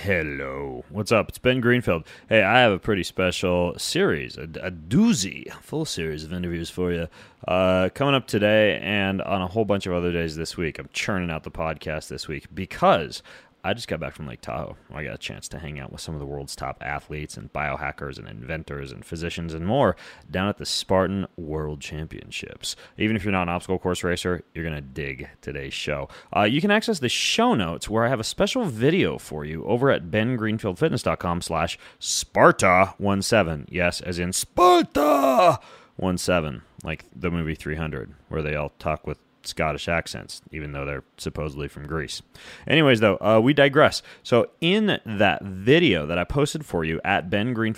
Hello. What's up? It's Ben Greenfield. Hey, I have a pretty special series, a doozy, full series of interviews for you coming up today and on a whole bunch of other days this week. I'm churning out the podcast this week because I just got back from Lake Tahoe. I got a chance to hang out with some of the world's top athletes and biohackers and inventors and physicians and more down at the Spartan World Championships. Even if you're not an obstacle course racer, you're going to dig today's show. You can access the show notes where I have a special video for you over at bengreenfieldfitness.com/Sparta17. Yes, as in Sparta 17, like the movie 300, where they all talk with Scottish accents, even though they're supposedly from Greece. Anyways, though, we digress. So in that video that I posted for you at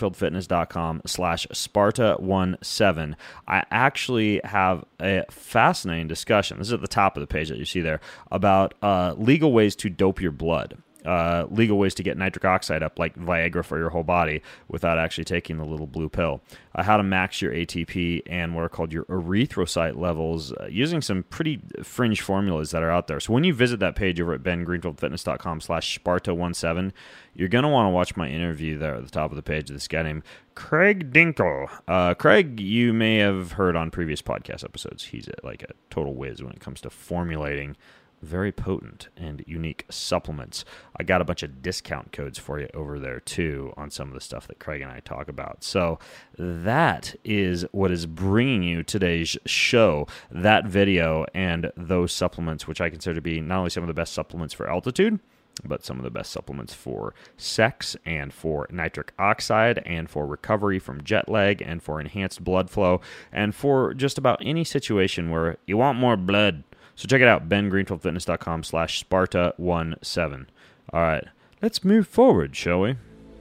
bengreenfieldfitness.com/Sparta17, I actually have a fascinating discussion. This is at the top of the page that you see there about legal ways to dope your blood. Legal ways to get nitric oxide up like Viagra for your whole body without actually taking the little blue pill. How to max your ATP and what are called your erythrocyte levels using some pretty fringe formulas that are out there. So when you visit that page over at bengreenfieldfitness.com/Sparta17, you're going to want to watch my interview there at the top of the page with this guy named Craig Dinkle. Craig, you may have heard on previous podcast episodes. He's like a total whiz when it comes to formulating very potent and unique supplements. I got a bunch of discount codes for you over there too on some of the stuff that Craig and I talk about. So that is what is bringing you today's show, that video and those supplements, which I consider to be not only some of the best supplements for altitude, but some of the best supplements for sex and for nitric oxide and for recovery from jet lag and for enhanced blood flow and for just about any situation where you want more blood. So check it out, bengreenfieldfitness.com/Sparta17. All right, let's move forward, shall we?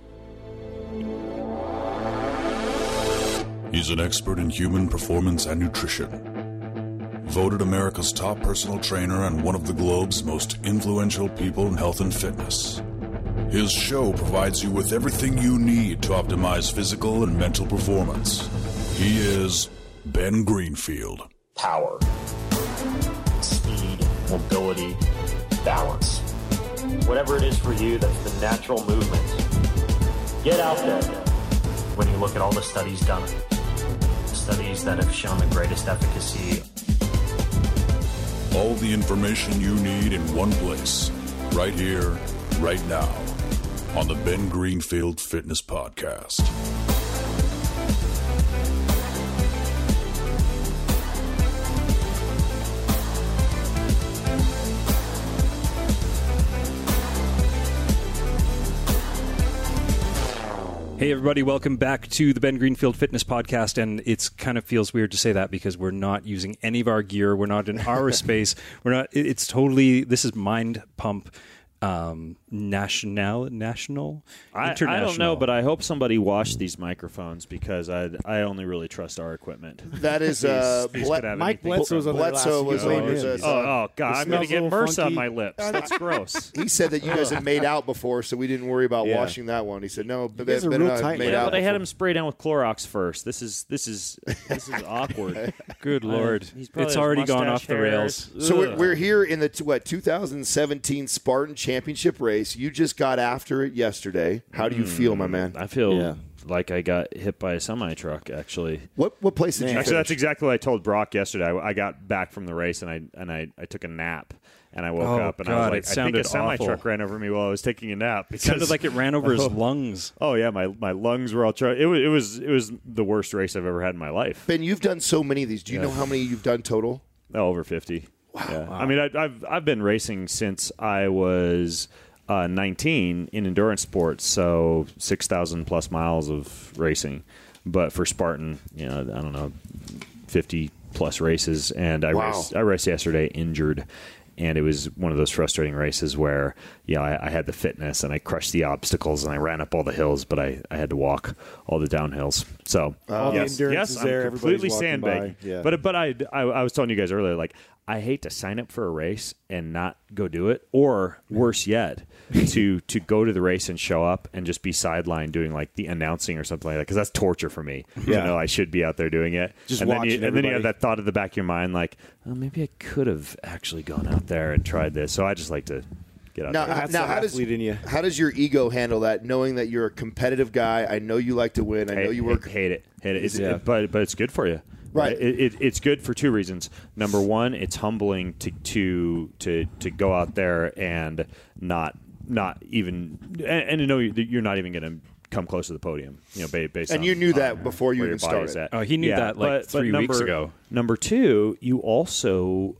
He's an expert in human performance and nutrition. Voted America's top personal trainer and one of the globe's most influential people in health and fitness. His show provides you with everything you need to optimize physical and mental performance. He is Ben Greenfield. Power, speed, mobility, balance. Whatever it is for you, that's the natural movement. Get out there. When you look at all the studies done, studies that have shown the greatest efficacy. All the information you need in one place, right here, right now, on the Ben Greenfield Fitness Podcast. Hey everybody, welcome back to the Ben Greenfield Fitness Podcast, and it kind of feels weird to say that because we're not using any of our gear, we're not in our space, it's totally, this is Mind Pump national, international. I don't know, but I hope somebody washed these microphones because I only really trust our equipment. That is Mike Bledsoe was on there last week. Oh God, I'm going to get MRSA on my lips. That's gross. He said that you guys had made out before, so we didn't worry about washing that one. He said no, but guys are real tight. made Yeah, out. but I had before. him spray down with Clorox first. This is awkward. Good Lord. He's probably It's has already gone mustache off the rails. hairs. So Ugh. we're here in the 2017 Spartan Championship race. You just got after it yesterday. How do you feel, my man? I feel like I got hit by a semi-truck, actually. What place did you Actually, that's finish? exactly what I told Brock yesterday. I got back from the race, and I took a nap, and I woke up, and I was God, like, it I think a sounded semi-truck awful. ran over me while I was taking a nap. It sounded like it ran over his lungs. Oh, yeah, my lungs were all charged. It was the worst race I've ever had in my life. Ben, you've done so many of these. Do you know how many you've done total? Oh, over 50. Wow. Yeah. I mean, I've been racing since I was 19 in endurance sports, so 6,000 plus miles of racing. But for Spartan, I don't know, 50 plus races. And I raced yesterday injured. And it was one of those frustrating races where, I had the fitness and I crushed the obstacles and I ran up all the hills, but I had to walk all the downhills. So, All the endurance is I'm there, completely everybody's walking sandbagging. by. Yeah. But I was telling you guys earlier, like, I hate to sign up for a race and not go do it, or worse yet, to go to the race and show up and just be sidelined doing like the announcing or something like that, because that's torture for me. Yeah. I should be out there doing it. Just and watching then you have everybody. that thought at the back of your mind, like, oh, maybe I could have actually gone out there and tried this. So I just like to get out Now, there. That's now the athlete in you. how does your ego handle that, knowing that you're a competitive guy? I know you like to win. I know you work. Hate it. But it's good for you. Right. It's good for two reasons. Number one, it's humbling to go out there and not even and to know you're not even going to come close to the podium. Based And on, you knew that before you where even your body's started. at. Oh, he knew that like 3 weeks ago. Number two, you also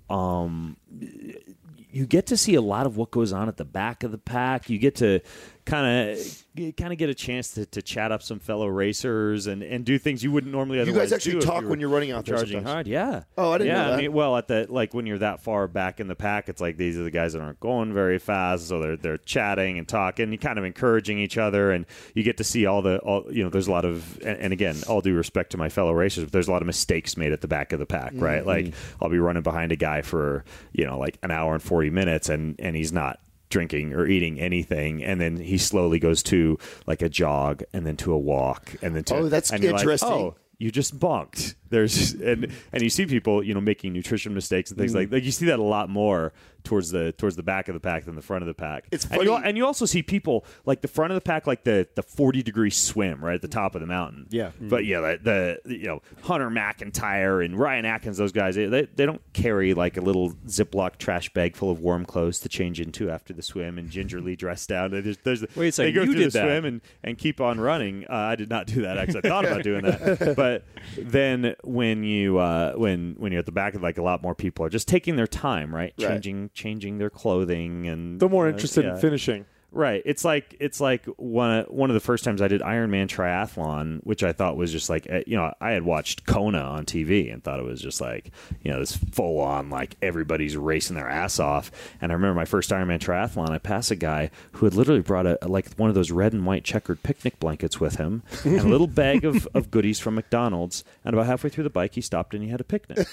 you get to see a lot of what goes on at the back of the pack. You get to kind of get a chance to chat up some fellow racers and do things you wouldn't normally otherwise do. You guys actually talk when you're running out there charging sometimes. hard. Yeah. Oh, I didn't know that. I mean, well, at the when you're that far back in the pack, it's like these are the guys that aren't going very fast, so they're chatting and talking, and kind of encouraging each other, and you get to see all there's a lot of and again, all due respect to my fellow racers, but there's a lot of mistakes made at the back of the pack, right? Mm-hmm. Like I'll be running behind a guy for like an hour and 40 minutes, and he's not drinking or eating anything, and then he slowly goes to like a jog and then to a walk and then to that's and you're like, interesting. oh, you just bunked. There's and you see people making nutrition mistakes and things like you see that a lot more towards the back of the pack than the front of the pack. It's funny. And you also see people like the front of the pack, like the 40-degree swim right at the top of the mountain. Yeah. But the Hunter McIntyre and Ryan Atkins, those guys, they don't carry like a little Ziploc trash bag full of warm clothes to change into after the swim and gingerly dress down. Wait a second, they go you through did the that. swim and keep on running. I did not do that. Actually, I thought about doing that, but then when you're at the back, like a lot more people are just taking their time, right? Changing their clothing, and They're more interested in finishing. Right. It's like one of the first times I did Ironman triathlon, which I thought was just like, I had watched Kona on TV and thought it was just like, this full on, like everybody's racing their ass off. And I remember my first Ironman triathlon, I passed a guy who had literally brought one of those red and white checkered picnic blankets with him and a little bag of goodies from McDonald's. And about halfway through the bike, he stopped and he had a picnic.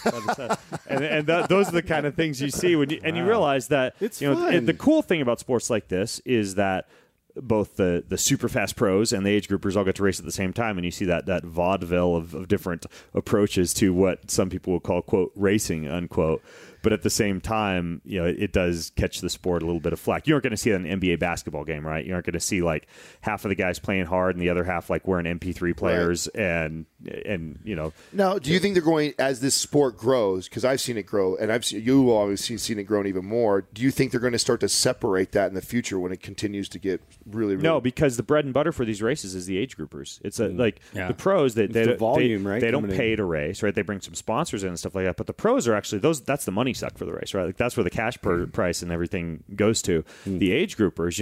and those are the kind of things you see when you realize that, It's fun. the cool thing about sports like this is that both the super fast pros and the age groupers all get to race at the same time, and you see that vaudeville of different approaches to what some people will call, quote, racing, unquote. But at the same time, it does catch the sport a little bit of flack. You aren't going to see that in an NBA basketball game, right? You aren't going to see like half of the guys playing hard and the other half like wearing MP3 players, right. and Now, do you think they're going, as this sport grows, because I've seen it grow, and you obviously seen it grown even more, do you think they're going to start to separate that in the future when it continues to get really, really... No, because the bread and butter for these races is the age groupers. It's the pros, they the volume, right, they don't coming pay in. to race, right? They bring some sponsors in and stuff like that, but the pros are actually, that's the money suck for the race, right? Like that's where the cash price and everything goes to. The age groupers,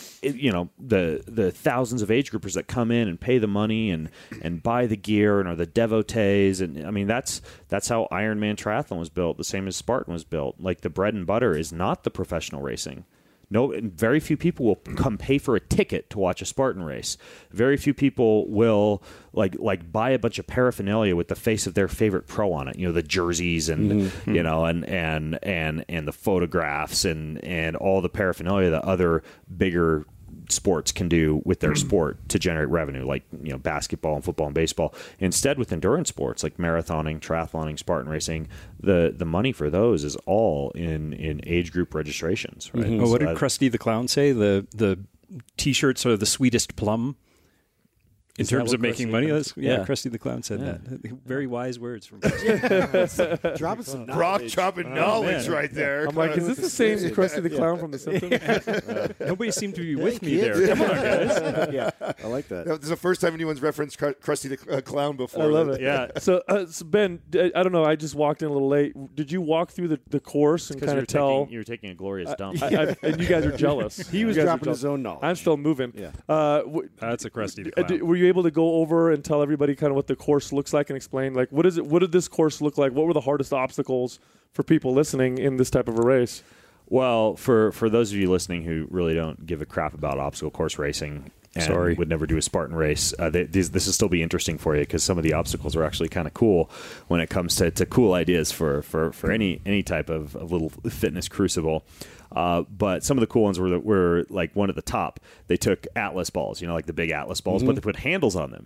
the thousands of age groupers that come in and pay the money and buy the gear and are the devotees, and I mean that's how Ironman triathlon was built, the same as Spartan was built. Like the bread and butter is not the professional racing. No, very few people will come pay for a ticket to watch a Spartan race. Very few people will like buy a bunch of paraphernalia with the face of their favorite pro on it. The jerseys and and the photographs and all the paraphernalia that other bigger sports can do with their sport to generate revenue, like basketball and football and baseball. Instead, with endurance sports like marathoning, triathloning, Spartan racing, the money for those is all in age group registrations. Right? Oh, what did Krusty the Clown say? The T-shirts are the sweetest plum in terms of making money. Krusty the Clown said that. Very wise words from Krusty. Dropping some Brock knowledge. dropping knowledge right there. I'm like, is this the same Krusty the Clown from The Simpsons? Nobody seemed to be with me there. Come on, guys. Yeah, I like that. This is the first time anyone's referenced Krusty the Clown before. I love it. Yeah. So Ben, I don't know. I just walked in a little late. Did you walk through the course and kind of tell? You were taking a glorious dump. And you guys are jealous. He was You guys are dropping jealous. his own knowledge. I'm still moving. Yeah. That's a Krusty the Clown. Were you able to go over and tell everybody kind of what the course looks like and explain like what is it? What did this course look like? What were the hardest obstacles for people listening in this type of a race? Well, for those of you listening who really don't give a crap about obstacle course racing and would never do a Spartan race, this will still be interesting for you because some of the obstacles are actually kind of cool when it comes to cool ideas for any type of little fitness crucible. But some of the cool ones were like one at the top. They took Atlas balls, like the big Atlas balls, but they put handles on them.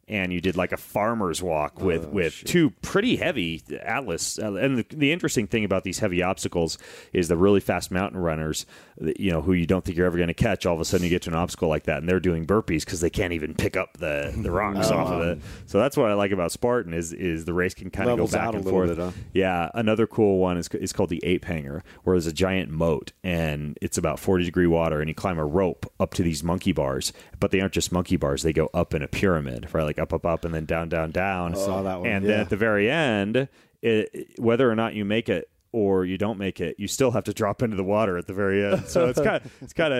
and you did like a farmer's walk with two pretty heavy Atlas. And the interesting thing about these heavy obstacles is the really fast mountain runners, who you don't think you're ever going to catch. All of a sudden, you get to an obstacle like that, and they're doing burpees because they can't even pick up the rocks off of it. So that's what I like about Spartan is the race can kind of go back and forth. Bit, huh? Yeah, another cool one is called the Ape Hanger, where there's a giant moat, and it's about 40-degree water, and you climb a rope up to these monkey bars. But they aren't just monkey bars; they go up in a pyramid, right? Like up, and then down. I saw that one. And then at the very end, whether or not you make it or you don't make it, you still have to drop into the water at the very end. So it's kind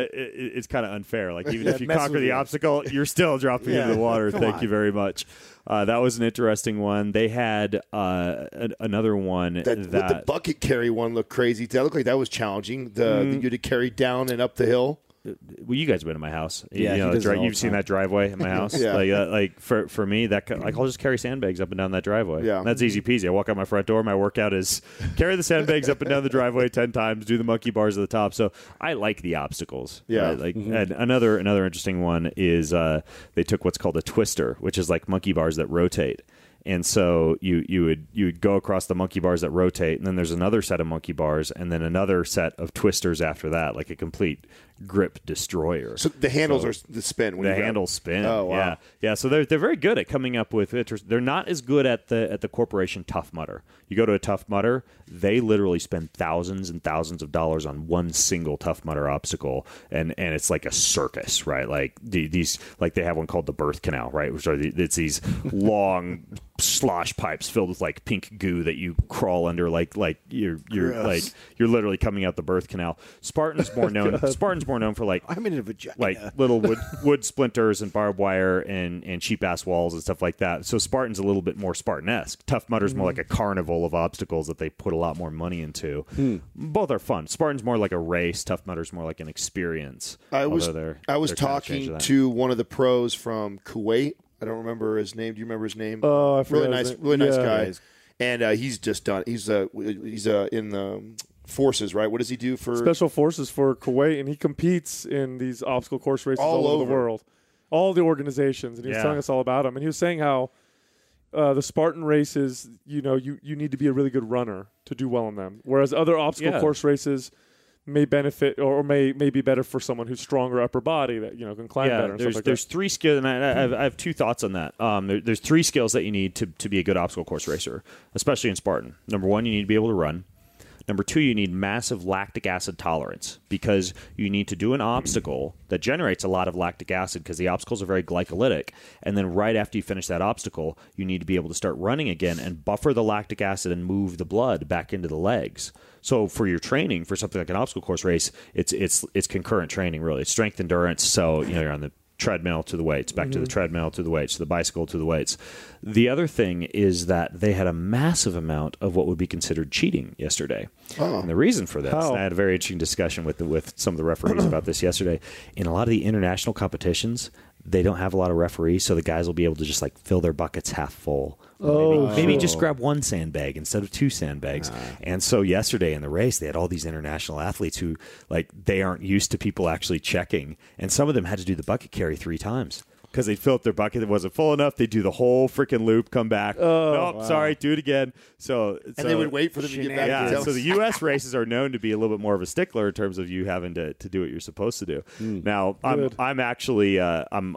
of unfair. Like even if you conquer the obstacle, you're still dropping into the water. Thank you very much. That was an interesting one. They had another one the bucket carry one looked crazy. That looked like that was challenging. You had to carry down and up the hill. Well, you guys have been in my house. Yeah, you've seen that driveway in my house. Yeah. Like for me, I'll just carry sandbags up and down that driveway. Yeah, that's easy peasy. I walk out my front door. My workout is carry the sandbags up and down the driveway 10 times. Do the monkey bars at the top. So I like the obstacles. Yeah, right? And another interesting one is they took what's called a twister, which is like monkey bars that rotate. And so you would go across the monkey bars that rotate, and then there's another set of monkey bars, and then another set of twisters after that, like a complete grip destroyer. So the handles are the spin. The handles spin. Oh, wow. Yeah. So they're very good at coming up with. They're not as good at the corporation Tough Mudder. You go to a Tough Mudder, they literally spend thousands and thousands of dollars on one single Tough Mudder obstacle, and it's like a circus, right? Like these, like they have one called the birth canal, right? Which are it's these long slosh pipes filled with like pink goo that you crawl under, like you're literally coming out the birth canal. Spartan's more known for like I'm in a vagina. Like little wood splinters and barbed wire and cheap ass walls and stuff like that. So Spartan's a little bit more Spartan-esque. Tough Mudder's more like a carnival of obstacles that they put a lot more money into. Both are fun. Spartan's more like a race. Tough Mudder's more like an experience. I was talking to one of the pros from Kuwait. I don't remember his name. Do you remember his name? Oh, I forgot. Really nice guy. And he's just done. He's in the forces, right? What does he do for special forces for Kuwait? And he competes in these obstacle course races all over the world, all the organizations. And he was telling us all about them. And he was saying how the Spartan races, you need to be a really good runner to do well in them, whereas other obstacle course races may benefit or may be better for someone who's stronger upper body that can climb better. And There's 3 skills, and I have 2 thoughts on that. There's 3 skills that you need to be a good obstacle course racer, especially in Spartan. Number 1, you need to be able to run. Number 2, you need massive lactic acid tolerance because you need to do an obstacle that generates a lot of lactic acid because the obstacles are very glycolytic. And then right after you finish that obstacle, you need to be able to start running again and buffer the lactic acid and move the blood back into the legs. So for your training, for something like an obstacle course race, it's concurrent training, really. It's strength endurance. So you're on the treadmill to the weights, back to the treadmill to the weights, to the bicycle to the weights. The other thing is that they had a massive amount of what would be considered cheating yesterday. And the reason for this, I had a very interesting discussion with some of the referees about this yesterday. In a lot of the international competitions, they don't have a lot of referees, so the guys will be able to just like fill their buckets half full. Maybe just grab 1 sandbag instead of 2 sandbags. And so yesterday in the race, they had all these international athletes who they aren't used to people actually checking, and some of them had to do the bucket carry 3 times. Because they fill up their bucket, it wasn't full enough. They do the whole freaking loop, come back. Sorry, do it again. So they would wait for them to get back. Yeah, so the U.S. races are known to be a little bit more of a stickler in terms of you having to do what you're supposed to do. Now, I'm actually I'm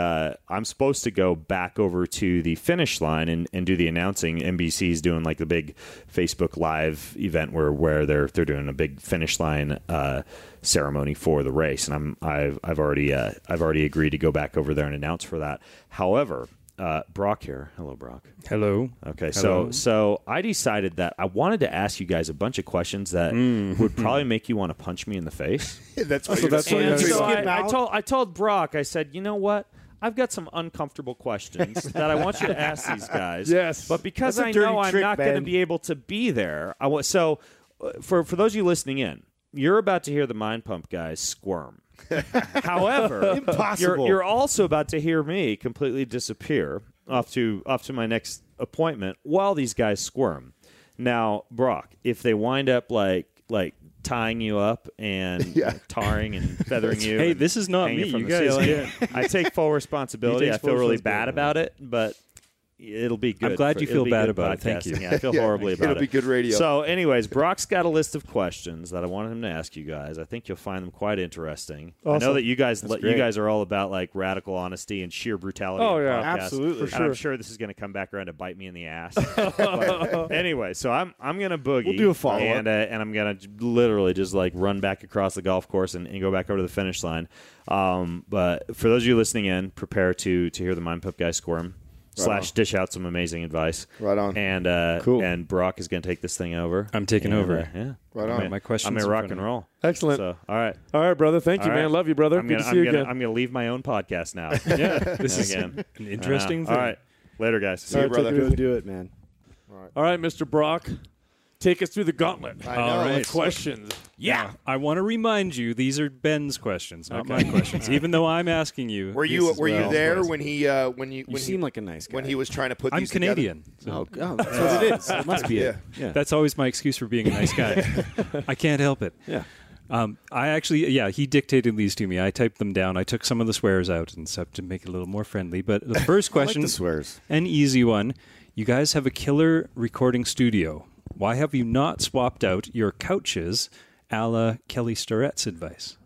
supposed to go back over to the finish line and do the announcing. NBC's doing like the big Facebook Live event where they're doing a big finish line ceremony for the race, and I've already agreed to go back over there and announce for that. However, Brock here. Hello, Brock. Hello. Okay, Hello. so I decided that I wanted to ask you guys a bunch of questions that would probably make you want to punch me in the face. That's what I told Brock, I said, you know what? I've got some uncomfortable questions that I want you to ask these guys. Yes. But because I know I'm not going to be able to be there, for those of you listening in, you're about to hear the Mind Pump guys squirm. However, impossible. You're also about to hear me completely disappear off to my next appointment while these guys squirm. Now, Brock, if they wind up like like tying you up and tarring and feathering you. Hey, this is not me. You guys, I take full responsibility. I feel really bad about it, but it'll be good. I'm glad you feel bad about it. Thank you. Yeah, I feel horribly about it. It'll be good radio. So, anyways, Brock's got a list of questions that I wanted him to ask you guys. I think you'll find them quite interesting. Awesome. I know that you guys are all about like radical honesty and sheer brutality. Oh yeah, absolutely. For sure. I'm sure this is going to come back around to bite me in the ass. But anyway, so I'm going to boogie. We'll do a follow-up. And I'm going to literally just like run back across the golf course and go back over to the finish line. But for those of you listening in, prepare to hear the Mind Pump guy squirm. / dish out some amazing advice. Right on. And cool. And Brock is going to take this thing over. I'm taking over. Yeah. Right on. My questions. I'm going to rock and roll. Excellent. So, all right. All right, brother. Thank you, All man. right. Love you, brother. Good to see you again. I'm going to leave my own podcast now. Yeah, this is again. an interesting thing. All right. Later, guys. See you, brother. Go do it, man. All right, Mr. Brock. Take us through the gauntlet. All right. Questions. Yeah. I want to remind you, these are Ben's questions, not my questions. Even though I'm asking you. Were you there when he when You seem like a nice guy. when he was trying to put I'm these Canadian. Oh, that's what it is. It must be it. Yeah. That's always my excuse for being a nice guy. I can't help it. Yeah. I actually, he dictated these to me. I typed them down. I took some of the swears out and stuff to make it a little more friendly. But the first question, I like the swears. an easy one. You guys have a killer recording studio. Why have you not swapped out your couches a la Kelly Starrett's advice?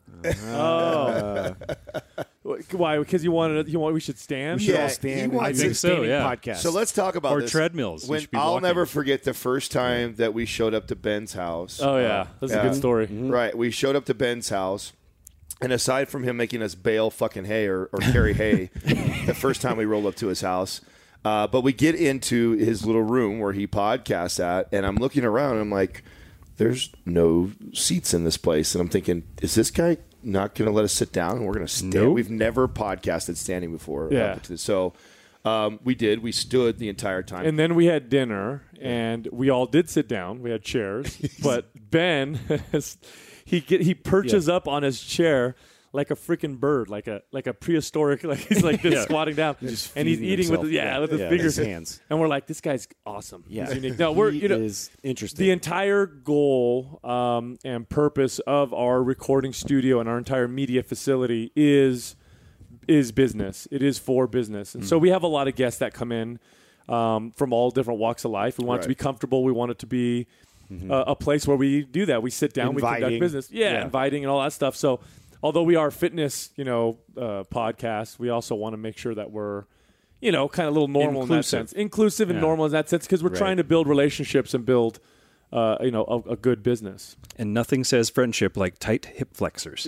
Why? Because we should stand? We should Yeah, all he stand. wants I think so, yeah. Podcast. So let's talk about Or this. treadmills. We When should be I'll walking. never forget the first time that we showed up to Ben's house. Oh, yeah. That's a good story. Right. We showed up to Ben's house, and aside from him making us bale fucking hay or carry hay the first time we rolled up to his house, but we get into his little room where he podcasts at, and I'm looking around, and I'm like, there's no seats in this place. And I'm thinking, is this guy not going to let us sit down and we're going to stand? Nope. We've never podcasted standing before. Yeah. So we did. We stood the entire time. And then we had dinner, and we all did sit down. We had chairs. But Ben, he perches up on his chair like a freaking bird, like a prehistoric, like he's like this squatting down, and he's eating with his fingers, his hands. And we're like, this guy's awesome. Yeah. He's unique. No, He is interesting. The entire goal and purpose of our recording studio and our entire media facility is business. It is for business, and so we have a lot of guests that come in from all different walks of life. We want it to be comfortable. We want it to be a place where we do that. We sit down, we conduct business, inviting and all that stuff. So, although we are a fitness, podcast, we also want to make sure that we're, kind of a little normal in that sense, inclusive and normal in that sense, because we're trying to build relationships and build, a good business. And nothing says friendship like tight hip flexors.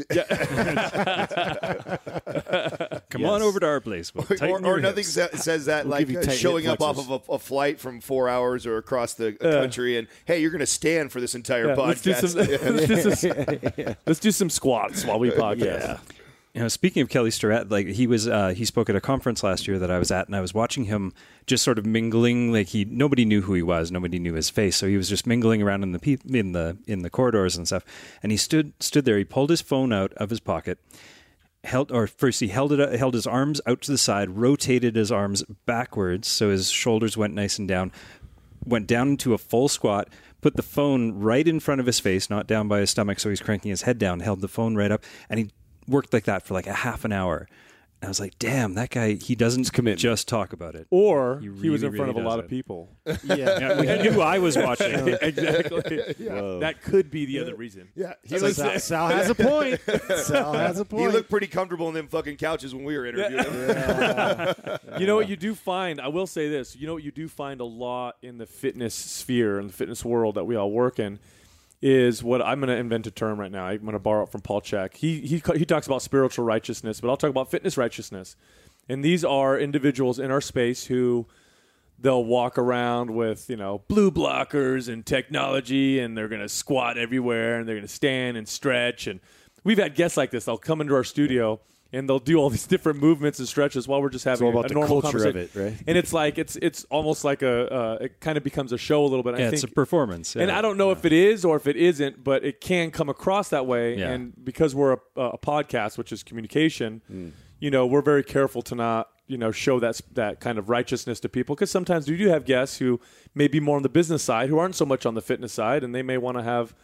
Come on over to our place. We'll tighten your or nothing hips. says that We'll give you like tight showing hip up off of a flight from 4 hours or across the country and, hey, you're going to stand for this entire podcast. Let's do some squats while we podcast. Speaking of Kelly Starrett, like he spoke at a conference last year that I was at, and I was watching him just sort of mingling. Like nobody knew who he was, nobody knew his face, so he was just mingling around in the corridors and stuff. And he stood there. He pulled his phone out of his pocket. He held his arms out to the side, rotated his arms backwards so his shoulders went nice and down, went down into a full squat, put the phone right in front of his face, not down by his stomach, so he's cranking his head down, held the phone right up, and he worked like that for like a half an hour. And I was like, damn, that guy, he doesn't just talk about it. Or He he was in really, front of really a lot does of it. people. He knew I was watching. Exactly. That could be the other reason. Yeah, Sal has a point. Sal has a he point. looked pretty comfortable in them fucking couches when we were interviewing him. You know what you do find? I will say this. You know what you do find a lot in the fitness sphere and the fitness world that we all work in is what I'm going to invent a term right now. I'm going to borrow it from Paul Chek. He talks about spiritual righteousness, but I'll talk about fitness righteousness. And these are individuals in our space who they'll walk around with, blue blockers and technology, and they're going to squat everywhere, and they're going to stand and stretch. And we've had guests like this. They'll come into our studio, and they'll do all these different movements and stretches while we're just having all about a the normal culture of conversation. it, right? And it's like it's almost like it kind of becomes a show a little bit. Yeah, I think it's a performance. and I don't know if it is or if it isn't, but it can come across that way. Yeah. And because we're a podcast, which is communication, we're very careful to not, show that kind of righteousness to people. Because sometimes we do have guests who may be more on the business side, who aren't so much on the fitness side, and they may want to have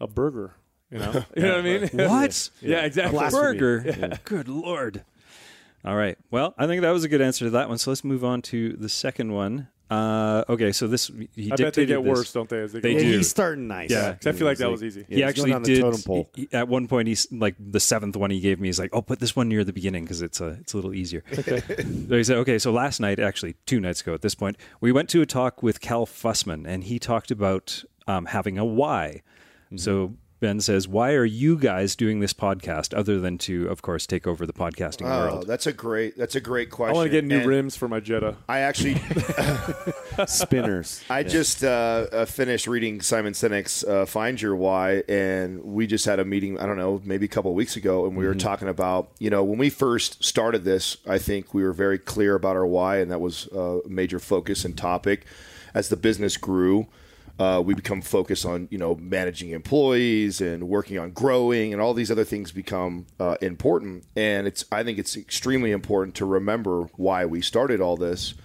a burger. You know what I mean? What? Yeah, exactly. Burger. Yeah. Good Lord. All right. Well, I think that was a good answer to that one. So let's move on to the second one. Okay, so this he I bet they get worse, don't they? As they They go? do. He's starting nice. Yeah, 'cause I feel like that was easy. Yeah, He he's actually going on the did. totem pole. At one point, he's like the seventh one he gave me. He's like, "Oh, put this one near the beginning because it's a little easier." Okay. So he said, "Okay, so last night, actually 2 nights ago, at this point, we went to a talk with Cal Fussman, and he talked about having a why." Mm-hmm. So Ben says, "Why are you guys doing this podcast other than to, of course, take over the podcasting world?" That's a great question. I want to get new rims for my Jetta. I actually Spinners. I just finished reading Simon Sinek's Find Your Why, and we just had a meeting, I don't know, maybe a couple of weeks ago, and we were talking about, when we first started this, I think we were very clear about our why, and that was a major focus and topic. As the business grew, we become focused on, managing employees and working on growing, and all these other things become important. And I think it's extremely important to remember why we started all this.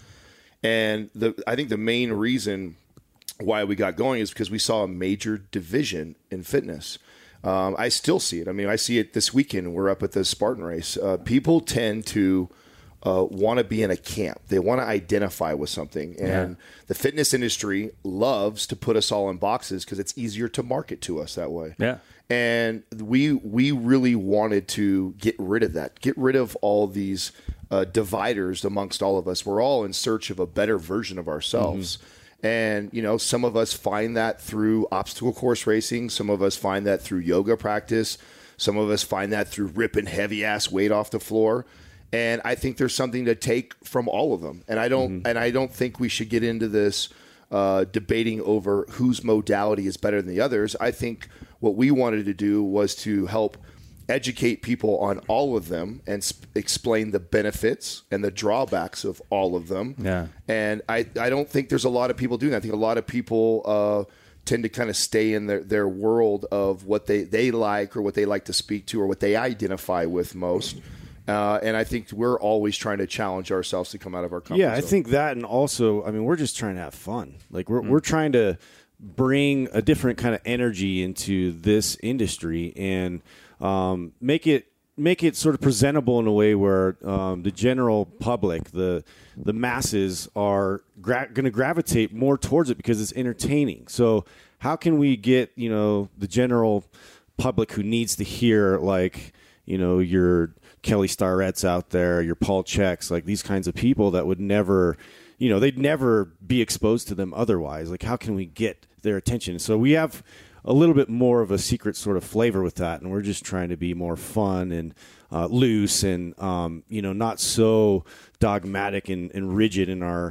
And I think the main reason why we got going is because we saw a major division in fitness. I still see it. I mean, I see it this weekend. We're up at the Spartan race. People tend to want to be in a camp. They want to identify with something. And the fitness industry loves to put us all in boxes because it's easier to market to us that way. Yeah. And we really wanted to get rid of that, get rid of all these dividers amongst all of us. We're all in search of a better version of ourselves. And, some of us find that through obstacle course racing. Some of us find that through yoga practice. Some of us find that through ripping heavy ass weight off the floor. And I think there's something to take from all of them. And I don't think we should get into this debating over whose modality is better than the others. I think what we wanted to do was to help educate people on all of them and explain the benefits and the drawbacks of all of them. Yeah. And I don't think there's a lot of people doing that. I think a lot of people tend to kind of stay in their world of what they like or what they like to speak to or what they identify with most. And I think we're always trying to challenge ourselves to come out of our comfort zone. Yeah, I think that, and also, I mean, we're just trying to have fun. Like we're trying to bring a different kind of energy into this industry and make it sort of presentable in a way where the general public, the masses, are going to gravitate more towards it because it's entertaining. So how can we get the general public who needs to hear your Kelly Starrett's out there, your Paul Checks, like these kinds of people that would never, they'd never be exposed to them otherwise. Like, how can we get their attention? So we have a little bit more of a secret sort of flavor with that, and we're just trying to be more fun and loose and, not so dogmatic and rigid in our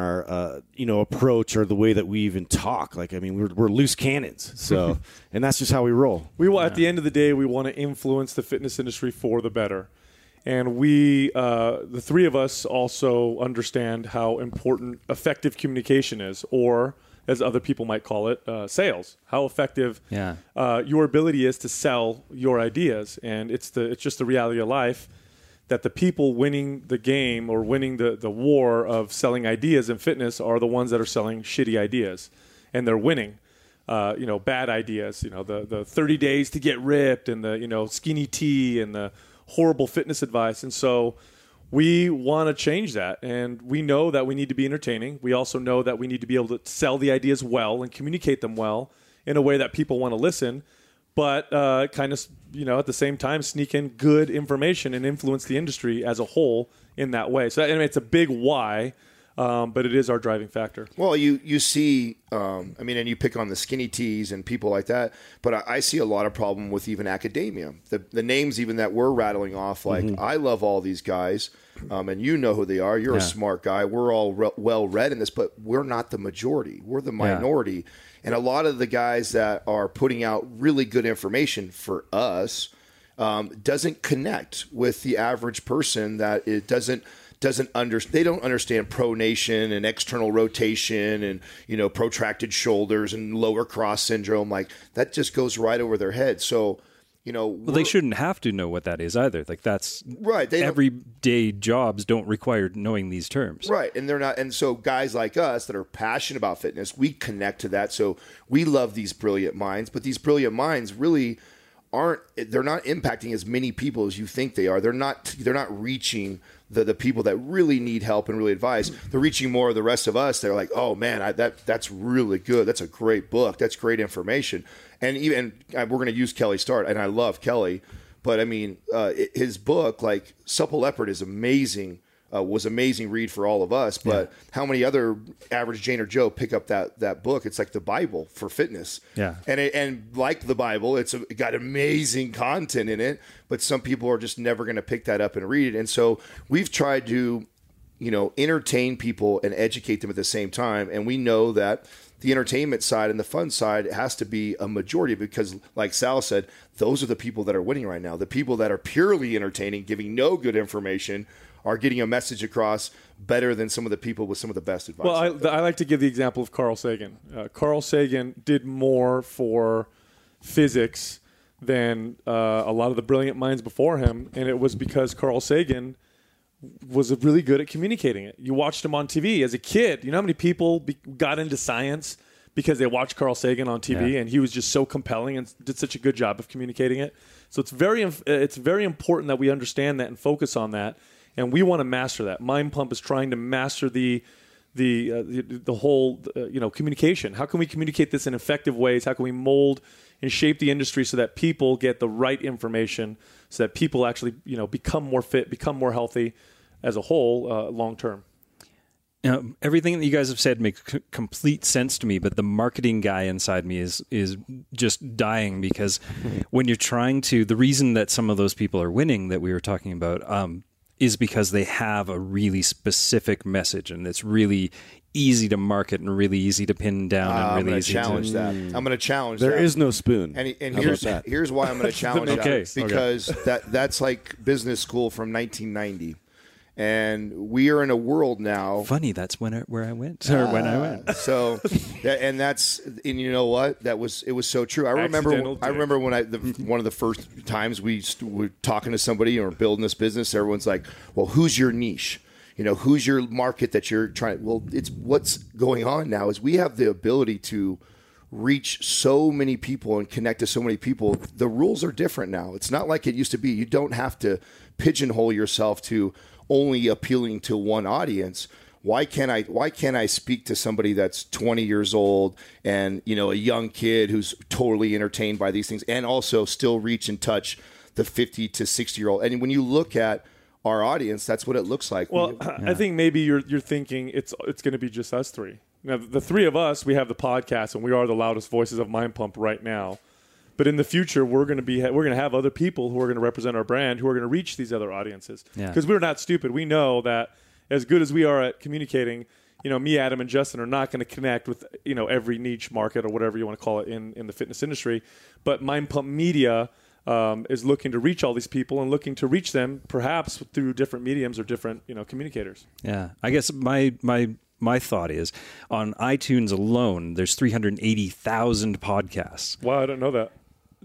approach or the way that we even talk. Like, I mean, we're loose cannons. So, and that's just how we roll. We will, at the end of the day, we want to influence the fitness industry for the better. And we, the three of us, also understand how important effective communication is, or as other people might call it, sales. How effective your ability is to sell your ideas. And it's just the reality of life that the people winning the game or winning the war of selling ideas in fitness are the ones that are selling shitty ideas. And they're winning, bad ideas, the 30 days to get ripped and the, skinny tea and the horrible fitness advice. And so we want to change that. And we know that we need to be entertaining. We also know that we need to be able to sell the ideas well and communicate them well in a way that people want to listen. But kind of, at the same time, sneak in good information and influence the industry as a whole in that way. So it's a big why, but it is our driving factor. Well, you see, and you pick on the skinny teas and people like that, but I see a lot of problem with even academia. The names even that we're rattling off, like, I love all these guys, and you know who they are. You're a smart guy. We're all well-read in this, but we're not the majority. We're the minority. Yeah. And a lot of the guys that are putting out really good information for us doesn't connect with the average person. That it doesn't they don't understand pronation and external rotation and protracted shoulders and lower cross syndrome. Like, that just goes right over their head. So Well, they shouldn't have to know what that is either. Like that's right. Everyday jobs don't require knowing these terms. Right. And they're not. And so guys like us that are passionate about fitness, we connect to that. So we love these brilliant minds, but these brilliant minds really they're not impacting as many people as you think they are. They're not reaching the people that really need help and really advice. They're reaching more of the rest of us. They're like, oh man, that's really good. That's a great book. That's great information. And we're going to use Kelly Starrett, and I love Kelly, but I mean, his book, like Supple Leopard, is amazing. Was amazing read for all of us, but how many other average Jane or Joe pick up that book? It's like the Bible for fitness. Yeah. And like the Bible, it got amazing content in it, but some people are just never going to pick that up and read it. And so we've tried to, entertain people and educate them at the same time. And we know that the entertainment side and the fun side has to be a majority because, like Sal said, those are the people that are winning right now. The people that are purely entertaining, giving no good information, are getting a message across better than some of the people with some of the best advice. Well, I like to give the example of Carl Sagan. Carl Sagan did more for physics than a lot of the brilliant minds before him, and it was because Carl Sagan was really good at communicating it. You watched him on TV as a kid. You know how many people got into science because they watched Carl Sagan on TV, and he was just so compelling and did such a good job of communicating it. So it's very important that we understand that and focus on that. And we want to master that. Mind Pump is trying to master the whole communication. How can we communicate this in effective ways? How can we mold and shape the industry so that people get the right information, so that people actually become more fit, become more healthy as a whole long term? Everything that you guys have said makes complete sense to me, but the marketing guy inside me is just dying because when you're trying to, the reason that some of those people are winning that we were talking about is because they have a really specific message, and it's really easy to market and really easy to pin down and really easy to challenge that. I'm going to challenge that. There is no spoon. And here's why I'm going to challenge that. Because that's like business school from 1990. And we are in a world now. Funny, that's when I went. So, and you know what? It was so true. I remember when one of the first times we were talking to somebody or building this business, everyone's like, "Well, who's your niche? Who's your market that you're trying?" Well, it's what's going on now is we have the ability to reach so many people and connect to so many people. The rules are different now. It's not like it used to be. You don't have to pigeonhole yourself to only appealing to one audience. Why can't I speak to somebody that's 20 years old and a young kid who's totally entertained by these things and also still reach and touch the 50 to 60-year-old? And when you look at our audience, that's what it looks like. Well, I think maybe you're thinking it's going to be just us three. Now, the three of us, we have the podcast and we are the loudest voices of Mind Pump right now. But in the future, we're going to have other people who are going to represent our brand, who are going to reach these other audiences. Because we're not stupid. We know that as good as we are at communicating, me, Adam, and Justin are not going to connect with every niche market or whatever you want to call it in the fitness industry. But Mind Pump Media is looking to reach all these people and looking to reach them perhaps through different mediums or different communicators. Yeah, I guess my thought is on iTunes alone, there's 380,000 podcasts. Wow, I didn't know that.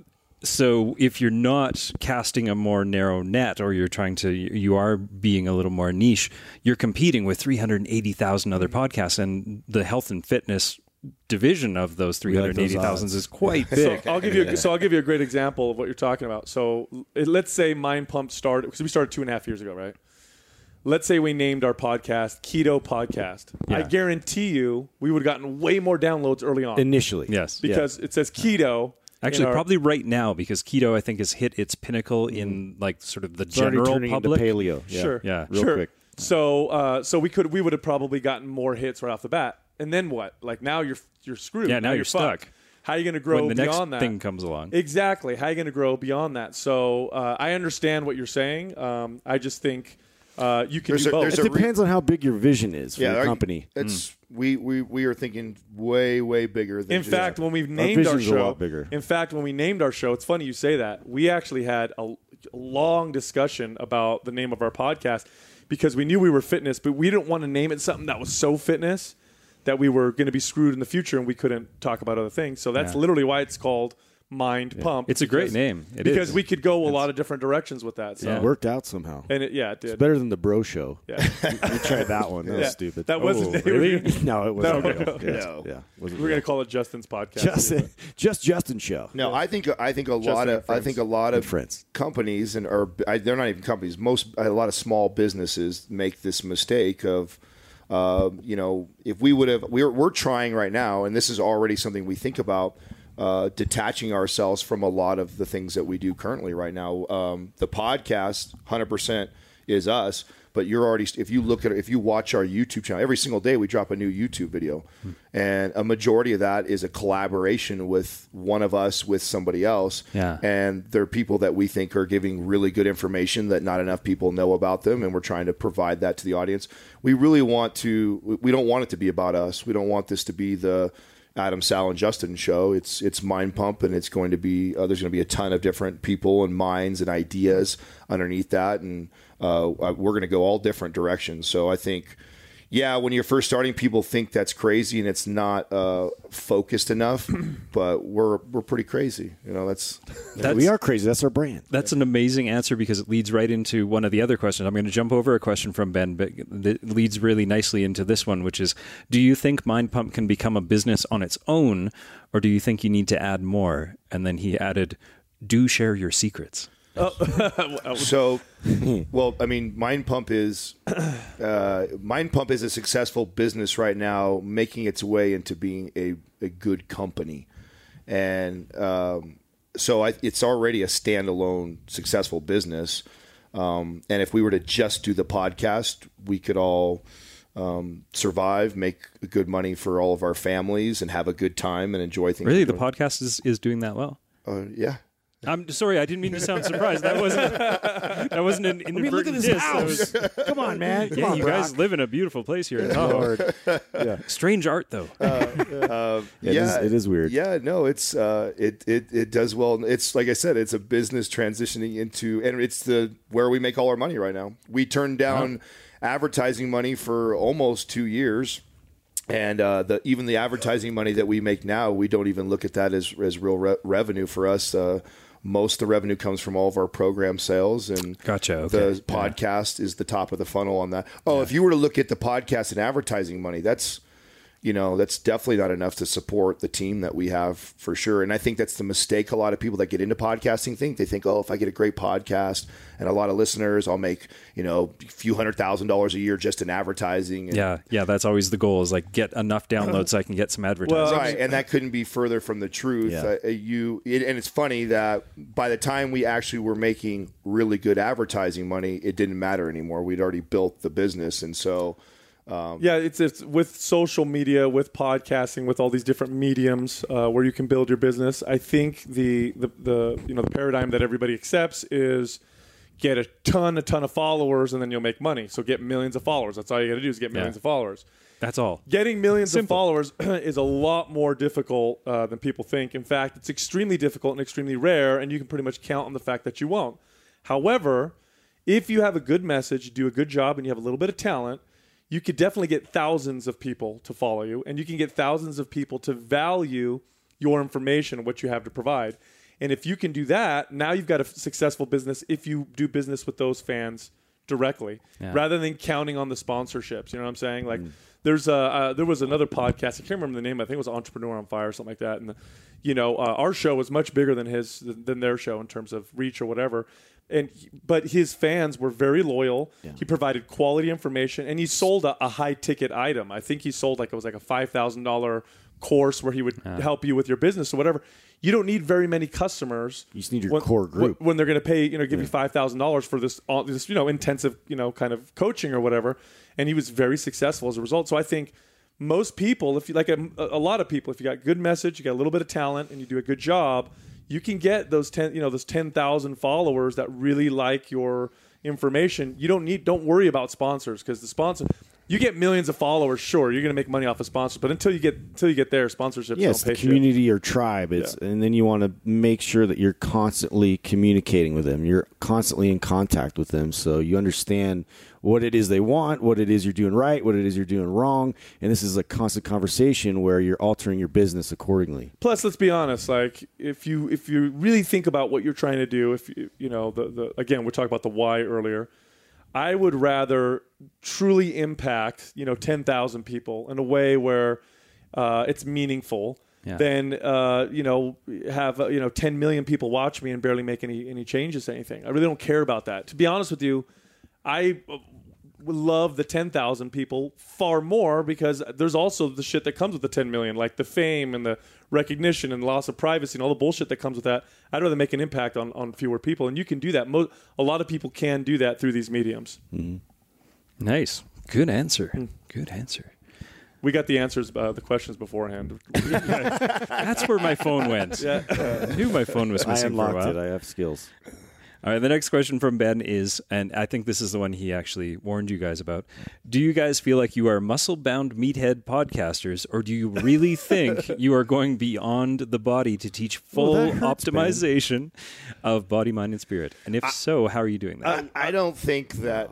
So if you're not casting a more narrow net or you are being a little more niche, you're competing with 380,000 other podcasts, and the health and fitness division of those 380,000 is quite big. So I'll give you a great example of what you're talking about. So let's say Mind Pump started, because we started 2.5 years ago, right? Let's say we named our podcast Keto Podcast. Yeah. I guarantee you we would have gotten way more downloads early on. Initially. Yes. Because it says keto. Actually, probably right now, because keto, I think, has hit its pinnacle in like sort of the general public. Into paleo. Yeah. Sure. Yeah. Real quick. So we would have probably gotten more hits right off the bat. And then what? Like now you're screwed. Yeah, now you're stuck. How are you going to grow when the beyond next that? thing comes along? Exactly. How are you going to grow beyond that? So I understand what you're saying. I just think you can do both. It depends on how big your vision is for your company. It's we are thinking way, way bigger than. In fact, when we've named our show, a lot bigger. In fact, when we named our show, it's funny you say that. We actually had a long discussion about the name of our podcast because we knew we were fitness, but we didn't want to name it something that was so fitness that we were going to be screwed in the future and we couldn't talk about other things. So that's literally why it's called Mind Pump. It's a great name. Because we could go a lot of different directions with that. So. It worked out somehow. And it did. It's better than the Bro Show. Yeah. We tried that one. That was stupid. That wasn't really? No, it wasn't. No. Yeah. We're going to call it Justin's podcast. Justin Show. No, I think a lot of friends. companies they're not even companies. A lot of small businesses make this mistake of, if we would have, we're trying right now, and this is already something we think about. Detaching ourselves from a lot of the things that we do currently right now. The podcast, 100% is us. But if you watch our YouTube channel, every single day we drop a new YouTube video, and a majority of that is a collaboration with one of us with somebody else. Yeah. And they're people that we think are giving really good information that not enough people know about them, and we're trying to provide that to the audience. We really we don't want it to be about us. We don't want this to be the Adam, Sal, and Justin show. It's Mind Pump, and it's going to be there's going to be a ton of different people and minds and ideas underneath that, and we're going to go all different directions. So I think, when you're first starting, people think that's crazy and it's not focused enough, but we're pretty crazy. We are crazy. That's our brand. That's an amazing answer because it leads right into one of the other questions. I'm going to jump over a question from Ben, but it leads really nicely into this one, which is, do you think Mind Pump can become a business on its own, or do you think you need to add more? And then he added, do share your secrets. So, Mind Pump is a successful business right now, making its way into being a good company, and so it's already a standalone successful business. And if we were to just do the podcast, we could all survive, make good money for all of our families, and have a good time and enjoy things. Really, the podcast is doing that well. Yeah. I'm sorry, I didn't mean to sound surprised. That wasn't an inadvertent look at this diss. house. Come on, man. Come on, you guys live in a beautiful place here. Strange art, though. It is weird. Yeah, no, it's it does well. It's like I said, it's a business transitioning into, and it's where we make all our money right now. We turned down advertising money for almost 2 years. And even the advertising money that we make now, we don't even look at that as real revenue for us. Most of the revenue comes from all of our program sales, and gotcha. Okay. The podcast is the top of the funnel on that. If you were to look at the podcast and advertising money, that's definitely not enough to support the team that we have, for sure. And I think that's the mistake a lot of people that get into podcasting think. They think, if I get a great podcast and a lot of listeners, I'll make, a few $100,000 a year just in advertising. And, yeah, that's always the goal, is like get enough downloads so I can get some advertising. Well, right, and that couldn't be further from the truth. Yeah. And it's funny that by the time we actually were making really good advertising money, it didn't matter anymore. We'd already built the business, and so... it's with social media, with podcasting, with all these different mediums where you can build your business. I think the paradigm that everybody accepts is get a ton of followers and then you'll make money. So get millions of followers. That's all you got to do is get millions of followers. That's all. Getting millions of followers is a lot more difficult than people think. In fact, it's extremely difficult and extremely rare, and you can pretty much count on the fact that you won't. However, if you have a good message, you do a good job, and you have a little bit of talent, you could definitely get thousands of people to follow you, and you can get thousands of people to value your information and what you have to provide. And if you can do that, now you've got a successful business if you do business with those fans directly, rather than counting on the sponsorships. You know what I'm saying? Like there was another podcast. I can't remember the name. I think it was Entrepreneur on Fire or something like that. And our show was much bigger than their show in terms of reach or whatever. But his fans were very loyal. Yeah. He provided quality information, and he sold a high ticket item. I think he sold it was like a $5,000 course where he would help you with your business or whatever. You don't need very many customers. You just need your core group when they're going to pay. Give you $5,000 for this intensive kind of coaching or whatever. And he was very successful as a result. So I think most people, if you like a lot of people, if you got good message, you got a little bit of talent, and you do a good job, you can get those 10,000 followers that really like your information. Don't worry about sponsors, because You get millions of followers, sure, you're going to make money off of sponsors, but until you get there, sponsorships Yes, don't pay the community or tribe. And then you want to make sure that you're constantly communicating with them. You're constantly in contact with them, so you understand what it is they want, what it is you're doing right, what it is you're doing wrong, and this is a constant conversation where you're altering your business accordingly. Plus, let's be honest. Like, if you really think about what you're trying to do, if you know again, we talked about the why earlier. I would rather truly impact 10,000 people in a way where it's meaningful than have 10 million people watch me and barely make any changes to anything. I really don't care about that. To be honest with you, I would love the 10,000 people far more because there's also the shit that comes with the 10 million, like the fame and the recognition and loss of privacy and all the bullshit that comes with that. I'd rather make an impact on fewer people, and you can do that. A lot of people can do that through these mediums. Mm-hmm. Nice. Good answer. Good answer. We got the answers, the questions beforehand. That's where my phone went. I knew my phone was missing for a while. I have skills. All right, the next question from Ben is, and I think this is the one he actually warned you guys about. Do you guys feel like you are muscle-bound meathead podcasters, or do you really think you are going beyond the body to teach full optimization of body, mind, and spirit? And if so, how are you doing that? I don't think that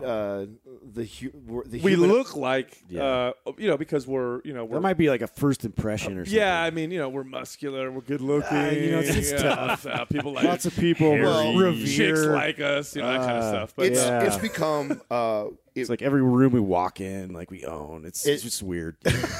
we look like, because we're. That might be like a first impression or something. Yeah, I mean, we're muscular, we're good looking. It's tough. People like lots of people revere. Like us, that kind of stuff. But it's become it's like every room we walk in, like we own. It's just weird.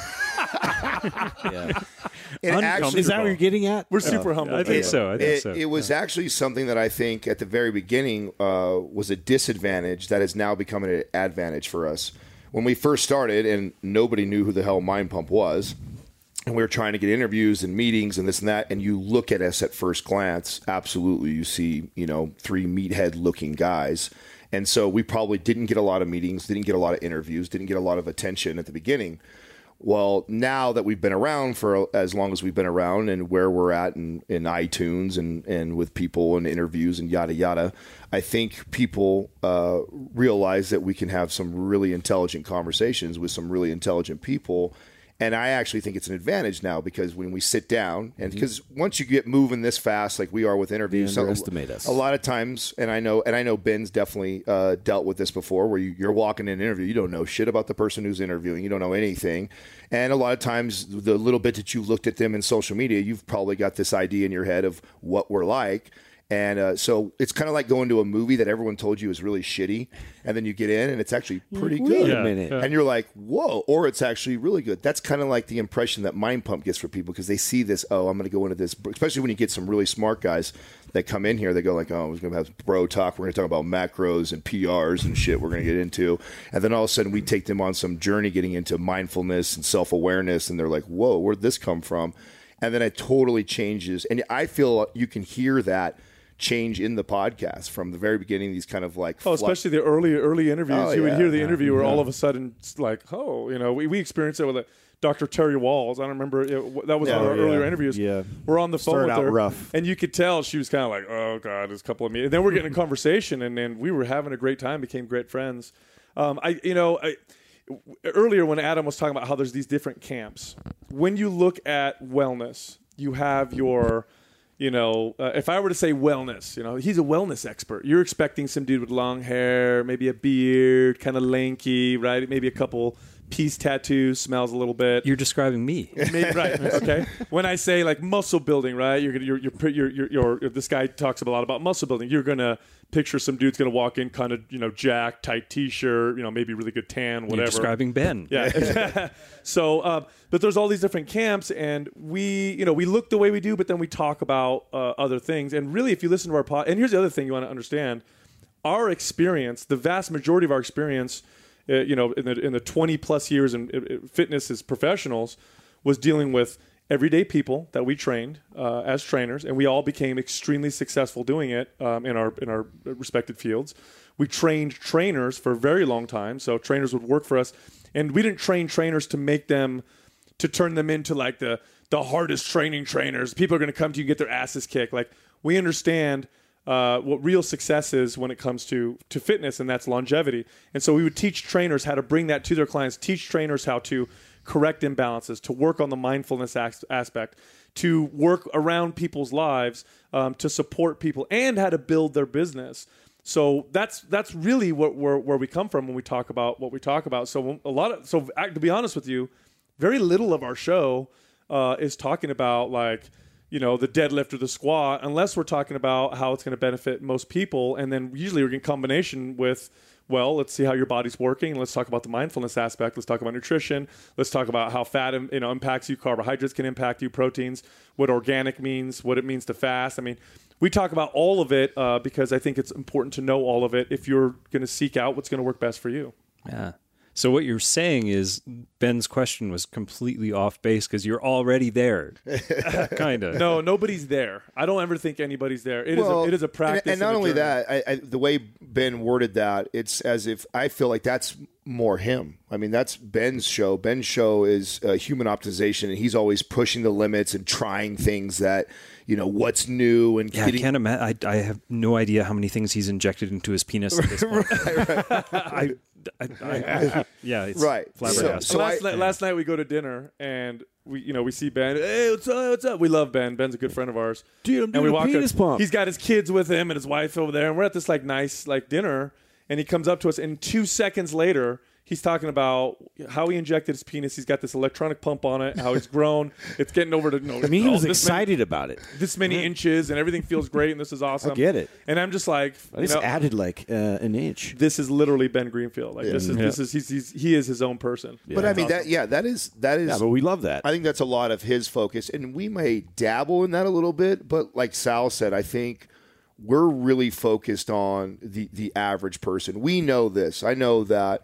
Actually, is that what you're getting at? We're super humble. I think so. It was actually something that I think at the very beginning was a disadvantage that has now become an advantage for us. When we first started, and nobody knew who the hell Mind Pump was. And we were trying to get interviews and meetings and this and that, and you look at us at first glance, absolutely, you see, 3 meathead-looking guys. And so we probably didn't get a lot of meetings, didn't get a lot of interviews, didn't get a lot of attention at the beginning. Well, now that we've been around for as long as we've been around and where we're at in iTunes and with people and interviews and yada, yada, I think people realize that we can have some really intelligent conversations with some really intelligent people. And I actually think it's an advantage now because when we sit down, and because once you get moving this fast, like we are with interviews, they underestimate us a lot of times. And I know Ben's definitely dealt with this before, where you're walking in an interview, you don't know shit about the person who's interviewing, you don't know anything, and a lot of times the little bit that you looked at them in social media, you've probably got this idea in your head of what we're like. And so it's kind of like going to a movie that everyone told you is really shitty, and then you get in and it's actually pretty good. Wait a minute. And you're like, whoa, or it's actually really good. That's kind of like the impression that Mind Pump gets for people because they see this, I'm going to go into this, especially when you get some really smart guys that come in here, they go like, we're going to have bro talk, we're going to talk about macros and PRs and shit we're going to get into. And then all of a sudden we take them on some journey getting into mindfulness and self-awareness, and they're like, whoa, where'd this come from? And then it totally changes. And I feel you can hear that change in the podcast from the very beginning. These kind of like especially the early interviews. You would hear the interviewer all of a sudden it's like, we experienced it with Dr. Terry Walls. I don't remember that was one of our earlier interviews. Yeah, we're on the phone with her, rough, and you could tell she was kind of like, oh god, there's a couple of me. And then we're getting a conversation, and then we were having a great time, became great friends. Earlier when Adam was talking about how there's these different camps, when you look at wellness, you have your if I were to say wellness, he's a wellness expert. You're expecting some dude with long hair, maybe a beard, kind of lanky, right? Maybe a couple piece tattoos, smells a little bit. You're describing me. Right. Okay. When I say like muscle building, right? This guy talks a lot about muscle building. You're going to picture some dude's going to walk in kind of jacked, tight t-shirt, maybe really good tan, whatever. You're describing Ben. Yeah. So, but there's all these different camps, and we look the way we do, but then we talk about other things. And really, if you listen to our pod, and here's the other thing you want to understand, our experience, the vast majority of our experience, in the 20 plus years in fitness as professionals, was dealing with everyday people that we trained as trainers, and we all became extremely successful doing it in our respected fields. We trained trainers for a very long time, so trainers would work for us, and we didn't train trainers to turn them into like the hardest training trainers. People are going to come to you and get their asses kicked. Like, we understand what real success is when it comes to fitness, and that's longevity. And so we would teach trainers how to bring that to their clients, teach trainers how to correct imbalances, to work on the mindfulness aspect, to work around people's lives, to support people, and how to build their business. So that's really where we come from when we talk about what we talk about. So to be honest with you, very little of our show is talking about like, you know, the deadlift or the squat, unless we're talking about how it's going to benefit most people. And then usually we're in combination with, well, let's see how your body's working. Let's talk about the mindfulness aspect. Let's talk about nutrition. Let's talk about how fat impacts you, carbohydrates can impact you, proteins, what organic means, what it means to fast. I mean, we talk about all of it because I think it's important to know all of it if you're going to seek out what's going to work best for you. Yeah. So what you're saying is Ben's question was completely off base because you're already there, kind of. No, nobody's there. I don't ever think anybody's there. It is a practice. And not only that, the way Ben worded that, it's as if I feel like that's more him. I mean, that's Ben's show. Ben's show is human optimization, and he's always pushing the limits and trying things that, you know, what's new. And I can't imagine. I have no idea how many things he's injected into his penis at this point. Right. It's right. Flabbergasted. So last night we go to dinner and we see Ben. Hey, what's up? We love Ben. Ben's a good friend of ours. Dude, I'm doing a penis pump. He's got his kids with him and his wife over there, and we're at this like nice like dinner. And he comes up to us, and 2 seconds later, he's talking about how he injected his penis. He's got this electronic pump on it, how it's grown. It's getting over to he was excited about it. This many inches, and everything feels great, and this is awesome. I get it. And I'm just like, I just added like an inch. This is literally Ben Greenfield. Like he is his own person. Yeah. But I mean awesome. that is. Yeah, but we love that. I think that's a lot of his focus, and we may dabble in that a little bit. But like Sal said, I think we're really focused on the average person. We know this. I know that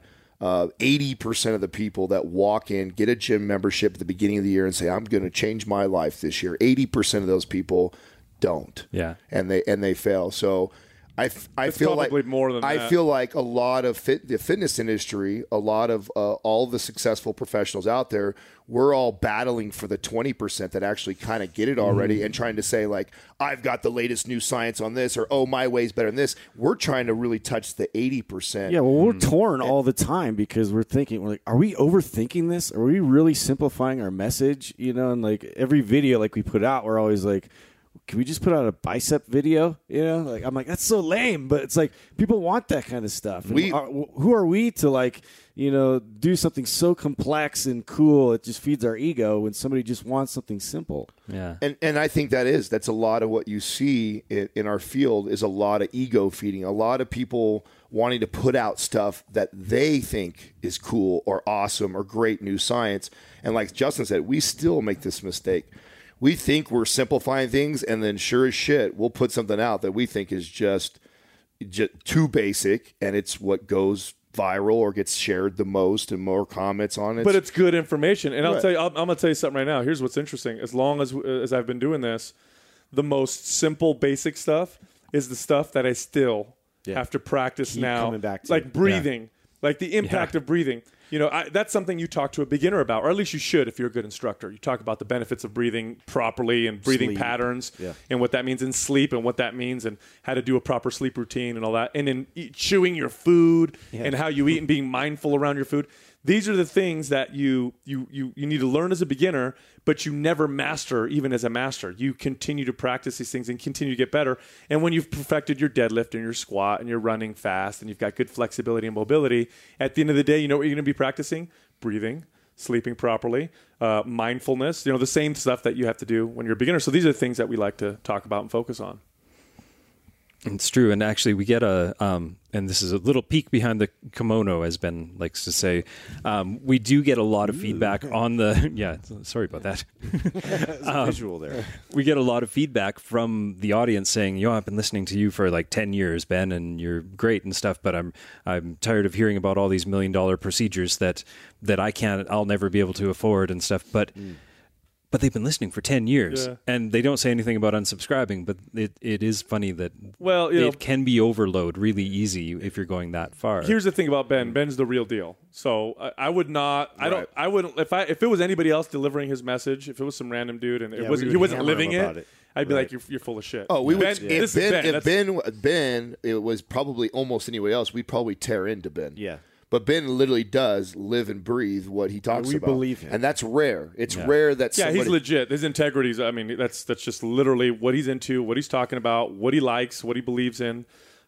80% of the people that walk in, get a gym membership at the beginning of the year and say, I'm going to change my life this year, 80% of those people don't. Yeah. And they fail. So I feel like more than that. I feel like a lot of the fitness industry, a lot of all the successful professionals out there, we're all battling for the 20% that actually kind of get it already and trying to say like, I've got the latest new science on this, or oh, my way's better than this. We're trying to really touch the 80%. Yeah, well, we're torn all the time because we're like, are we overthinking this? Are we really simplifying our message? You know, and like every video like we put out, we're always like, can we just put out a bicep video? You know, like I'm like, that's so lame, but it's like people want that kind of stuff. Who are we to like, you know, do something so complex and cool? It just feeds our ego when somebody just wants something simple. Yeah, and I think that's a lot of what you see in our field is a lot of ego feeding, a lot of people wanting to put out stuff that they think is cool or awesome or great new science. And like Justin said, we still make this mistake. We think we're simplifying things, and then sure as shit, we'll put something out that we think is just too basic, and it's what goes viral or gets shared the most and more comments on it. But it's good information. And I'll tell you, I'm going to tell you something right now. Here's what's interesting. As long as I've been doing this, the most simple, basic stuff is the stuff that I still have to practice now. Coming back to like breathing, like the impact of breathing. You know, that's something you talk to a beginner about, or at least you should if you're a good instructor. You talk about the benefits of breathing properly and breathing patterns and what that means in sleep and what that means and how to do a proper sleep routine and all that. And then chewing your food and how you eat and being mindful around your food. These are the things that you need to learn as a beginner, but you never master even as a master. You continue to practice these things and continue to get better. And when you've perfected your deadlift and your squat and you're running fast and you've got good flexibility and mobility, at the end of the day, you know what you're going to be practicing? Breathing, sleeping properly, mindfulness, you know, the same stuff that you have to do when you're a beginner. So these are the things that we like to talk about and focus on. It's true, and actually we get and this is a little peek behind the kimono, as Ben likes to say. We do get a lot of feedback on the. Sorry about that. There's a visual there. We get a lot of feedback from the audience saying, "Yo, I've been listening to you for like 10 years, Ben, and you're great and stuff. But I'm tired of hearing about all these $1 million procedures that I'll never be able to afford and stuff." But they've been listening for 10 years, and they don't say anything about unsubscribing, but it is funny that it can be overload really easy if you're going that far. Here's the thing about Ben. Ben's the real deal. So I would not, I wouldn't, if it was anybody else delivering his message, if it was some random dude and he wasn't living it, I'd be like, you're full of shit. Oh, we would. Ben, this is If Ben, it was probably almost anybody else, we'd probably tear into Ben. Yeah. But Ben literally does live and breathe what he talks we about. believe him. And that's rare. It's rare that Yeah, somebody... he's legit. His integrities, I mean, that's just literally what he's into, what he's talking about, what he likes, what he believes in.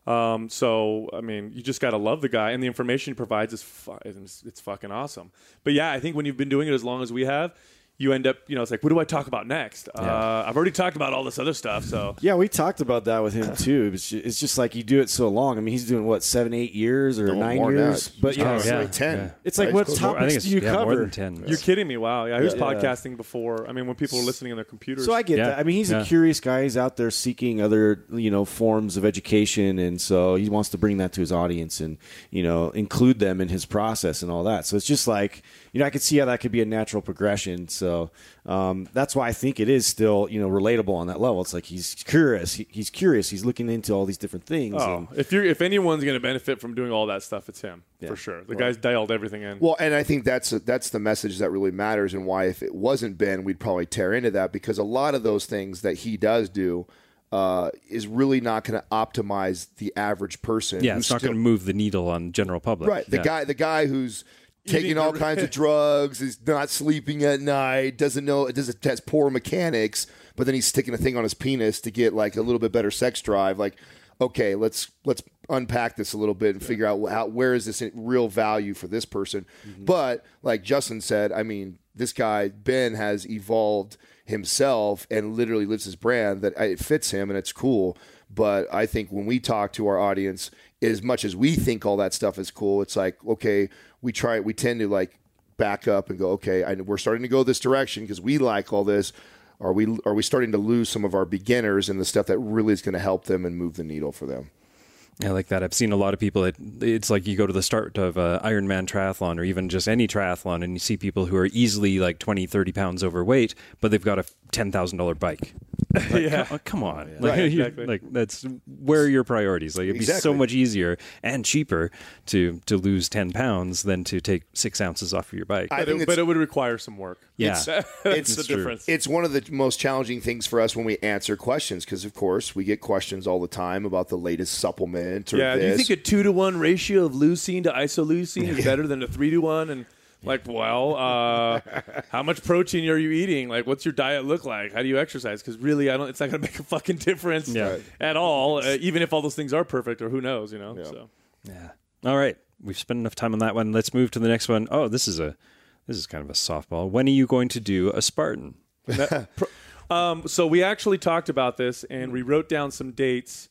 So, I mean, you just got to love the guy, and the information he provides is it's fucking awesome. But yeah, I think when you've been doing it as long as we have, you end up, it's like, what do I talk about next? I've already talked about all this other stuff. So yeah, we talked about that with him too. It's just like you do it so long. I mean, he's doing what 7, 8 years or 9 years, but yeah, 10. Yeah. It's like what topics do you cover? More than 10. You're kidding me? Wow. Yeah, he was podcasting before. I mean, when people were listening on their computers. So I get that. I mean, he's a curious guy. He's out there seeking other forms of education, and so he wants to bring that to his audience and include them in his process and all that. So it's just like I could see how that could be a natural progression. So that's why I think it is still relatable on that level. It's like he's curious. He's curious. He's looking into all these different things. Oh, if anyone's going to benefit from doing all that stuff, it's him for sure. The guy's dialed everything in. Well, and I think that's the message that really matters, and why if it wasn't Ben, we'd probably tear into that, because a lot of those things that he does do is really not going to optimize the average person. Yeah, it's not going to move the needle on general public. Right. The guy who's taking all kinds of drugs, is not sleeping at night, has poor mechanics, but then he's sticking a thing on his penis to get like a little bit better sex drive. Like, okay, let's unpack this a little bit and figure out where is this real value for this person. Mm-hmm. But like Justin said, I mean, this guy Ben has evolved himself and literally lives his brand that it fits him and it's cool. But I think when we talk to our audience, as much as we think all that stuff is cool, it's like, okay, we tend to like back up and go, okay, we're starting to go this direction because we like all this. Are we starting to lose some of our beginners and the stuff that really is going to help them and move the needle for them? I like that. I've seen a lot of people. It's like you go to the start of an Ironman triathlon or even just any triathlon, and you see people who are easily like 20, 30 pounds overweight, but they've got a $10,000 bike. Like, come on. Yeah. Like, Right, exactly. Like that's where are your priorities? Like it'd be so much easier and cheaper to lose 10 pounds than to take 6 ounces off of your bike. But it would require some work. Yeah. It's the difference. It's one of the most challenging things for us when we answer questions, because of course we get questions all the time about the latest supplement or do you this. think a 2-to-1 ratio of leucine to isoleucine is better than a 3-to-1? And like, well, how much protein are you eating? Like, what's your diet look like? How do you exercise? Because really, it's not going to make a fucking difference at all, even if all those things are perfect, or who knows, Yeah. So. Yeah. All right. We've spent enough time on that one. Let's move to the next one. Oh, this is kind of a softball. When are you going to do a Spartan? So we actually talked about this, and we wrote down some dates.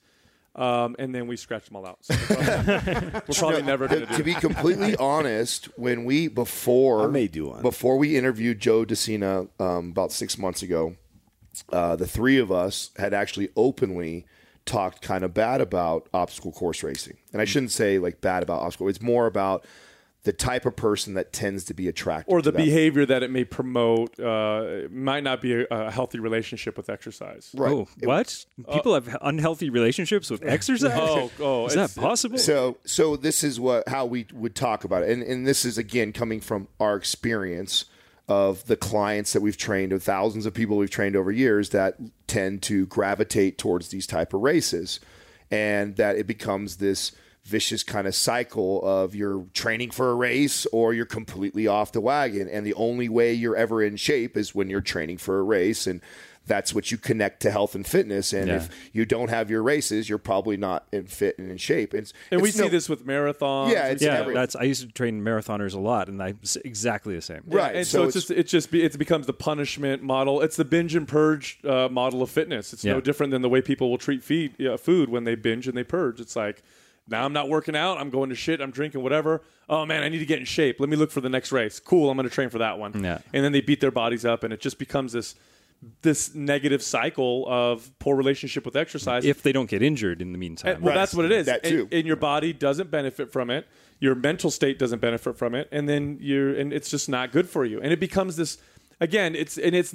And then we scratched them all out. So we're probably never going to do it. To be completely honest, when before we interviewed Joe DeCina about 6 months ago, the three of us had actually openly talked kind of bad about obstacle course racing. And I shouldn't say like bad about obstacle. It's more about the type of person that tends to be attracted or the to that. behavior that it may promote might not be a healthy relationship with exercise. Right. Oh, what? People have unhealthy relationships with exercise? Is that possible? So this is how we would talk about it. And this is, again, coming from our experience of the clients that we've trained, of thousands of people we've trained over years that tend to gravitate towards these type of races, and that it becomes this vicious kind of cycle of you're training for a race or you're completely off the wagon. And the only way you're ever in shape is when you're training for a race. And that's what you connect to health and fitness. And if you don't have your races, you're probably not fit and in shape. And we see this with marathons. I used to train marathoners a lot, and it's exactly the same. Right. And so it becomes the punishment model. It's the binge and purge model of fitness. It's no different than the way people will treat food when they binge and they purge. It's like, now I'm not working out. I'm going to shit. I'm drinking whatever. Oh, man, I need to get in shape. Let me look for the next race. Cool, I'm going to train for that one. Yeah. And then they beat their bodies up, and it just becomes this negative cycle of poor relationship with exercise. If they don't get injured in the meantime. That's what it is. That too. And your body doesn't benefit from it. Your mental state doesn't benefit from it. And then it's just not good for you. And it becomes this, again, it's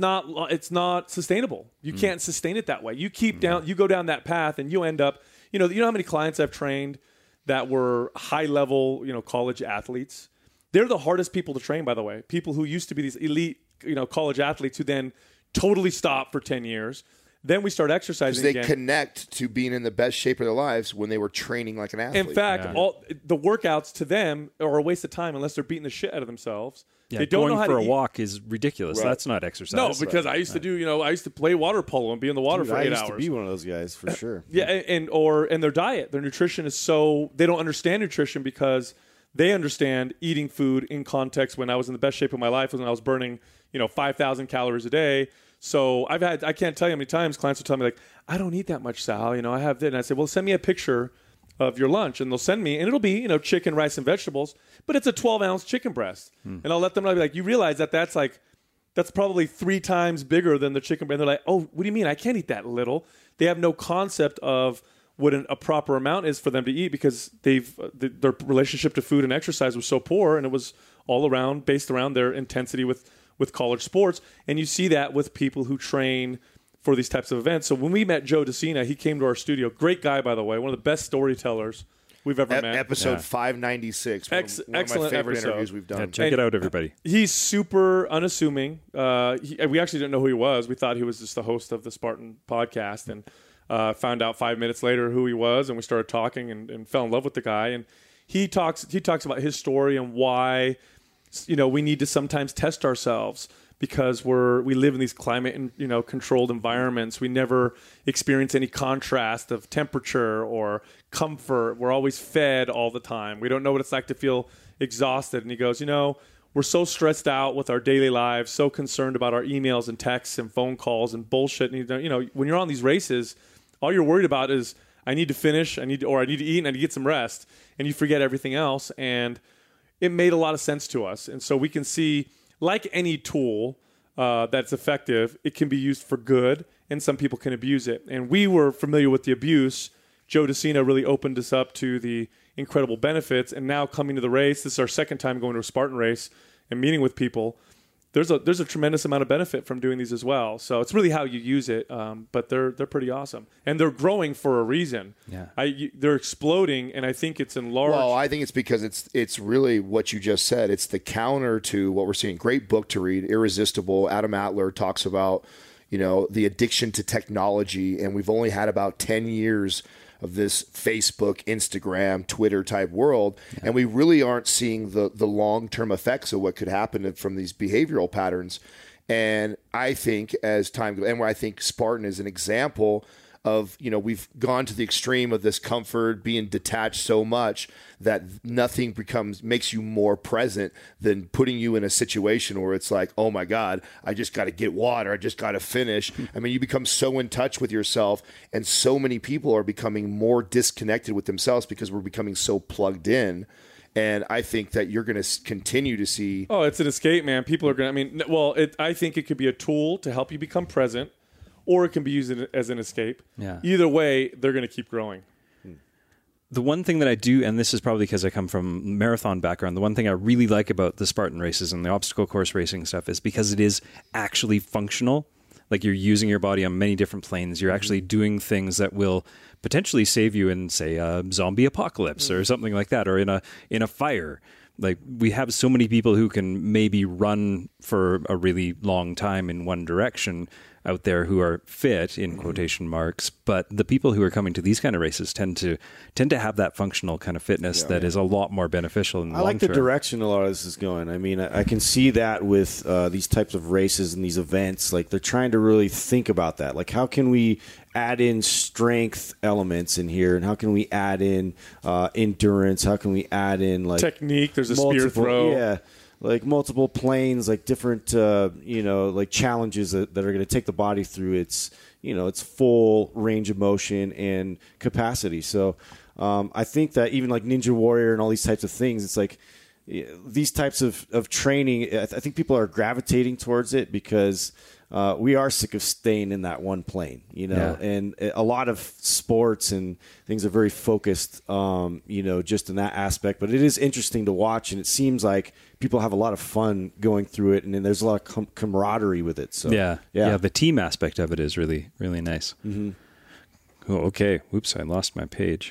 not sustainable. You can't sustain it that way. You go down that path, and you end up, you know how many clients I've trained that were high level, college athletes. They're the hardest people to train, by the way. People who used to be these elite, college athletes who then totally stop for 10 years. Then we start exercising they again. connect to being in the best shape of their lives when they were training like an athlete. In fact, all the workouts to them are a waste of time unless they're beating the shit out of themselves. Yeah, they don't going know how for to a eat. walk is ridiculous. Right. That's not exercise. No, because I used to do, I used to play water polo and be in the water Dude, for 8 I used hours. to be one of those guys for sure. Yeah, and their diet, their nutrition is so they don't understand nutrition because they understand eating food in context. When I was in the best shape of my life was when I was burning 5,000 calories a day. So I can't tell you how many times clients will tell me like, I don't eat that much, Sal. I have that, and I say, well, send me a picture of your lunch, and they'll send me, and it'll be chicken, rice, and vegetables, but it's a 12-ounce chicken breast, and I'll let them know, I'll be like, you realize that's probably 3 times bigger than the chicken breast. And they're like, oh, what do you mean? I can't eat that little. They have no concept of what a proper amount is for them to eat because their relationship to food and exercise was so poor, and it was all based around their intensity with college sports. And you see that with people who train for these types of events. So when we met Joe DeCina, he came to our studio. Great guy, by the way, one of the best storytellers we've ever met. Episode 596. One of my excellent favorite episode. interviews we've done. Yeah, check it out, everybody. He's super unassuming. We actually didn't know who he was. We thought he was just the host of the Spartan podcast, and found out 5 minutes later who he was, and we started talking and fell in love with the guy. And he talks about his story and why we need to sometimes test ourselves because we live in these climate and controlled environments. We never experience any contrast of temperature or comfort. We're always fed all the time. We don't know what it's like to feel exhausted. And he goes, we're so stressed out with our daily lives, so concerned about our emails and texts and phone calls and bullshit. And when you're on these races, all you're worried about is I need to finish, I need to eat, and I need to get some rest, and you forget everything else. And it made a lot of sense to us. And so we can see, like any tool that's effective, it can be used for good, and some people can abuse it. And we were familiar with the abuse. Joe DeCina really opened us up to the incredible benefits. And now coming to the race, this is our second time going to a Spartan race and meeting with people. There's a tremendous amount of benefit from doing these as well. So it's really how you use it, but they're pretty awesome, and they're growing for a reason. Yeah, they're exploding, and I think it's enlarged. Well, I think it's because it's really what you just said. It's the counter to what we're seeing. Great book to read, Irresistible. Adam Adler talks about the addiction to technology, and we've only had about 10 years of this Facebook, Instagram, Twitter type world. Yeah. And we really aren't seeing the long-term effects of what could happen from these behavioral patterns. And I think as time goes, and where I think Spartan is an example of, we've gone to the extreme of this comfort, being detached so much that nothing makes you more present than putting you in a situation where it's like, oh my God, I just got to get water. I just got to finish. I mean, you become so in touch with yourself, and so many people are becoming more disconnected with themselves because we're becoming so plugged in. And I think that you're going to continue to see. Oh, it's an escape, man. People are going to, I think it could be a tool to help you become present, or it can be used as an escape. Yeah. Either way, they're going to keep growing. The one thing that I do, and this is probably because I come from marathon background, the one thing I really like about the Spartan races and the obstacle course racing stuff is because it is actually functional. Like you're using your body on many different planes. You're actually doing things that will potentially save you in, say, a zombie apocalypse or something like that, or in a fire. Like we have so many people who can maybe run for a really long time in one direction out there who are fit in quotation marks, but the people who are coming to these kind of races tend to have that functional kind of fitness that is a lot more beneficial in the long term. I like the direction a lot of this is going. I mean, I can see that with these types of races and these events. Like they're trying to really think about that. Like how can we add in strength elements in here, and how can we add in endurance? How can we add in like technique? There's a spear throw. Yeah. Like multiple planes, like different, like challenges that are going to take the body through its full range of motion and capacity. So I think that even like Ninja Warrior and all these types of things, it's like these types of training, I think people are gravitating towards it because we are sick of staying in that one plane, and a lot of sports and things are very focused, just in that aspect. But it is interesting to watch, and it seems like people have a lot of fun going through it, and then there's a lot of camaraderie with it. So yeah, the team aspect of it is really, really nice. Mm-hmm. Oh, okay. Whoops, I lost my page.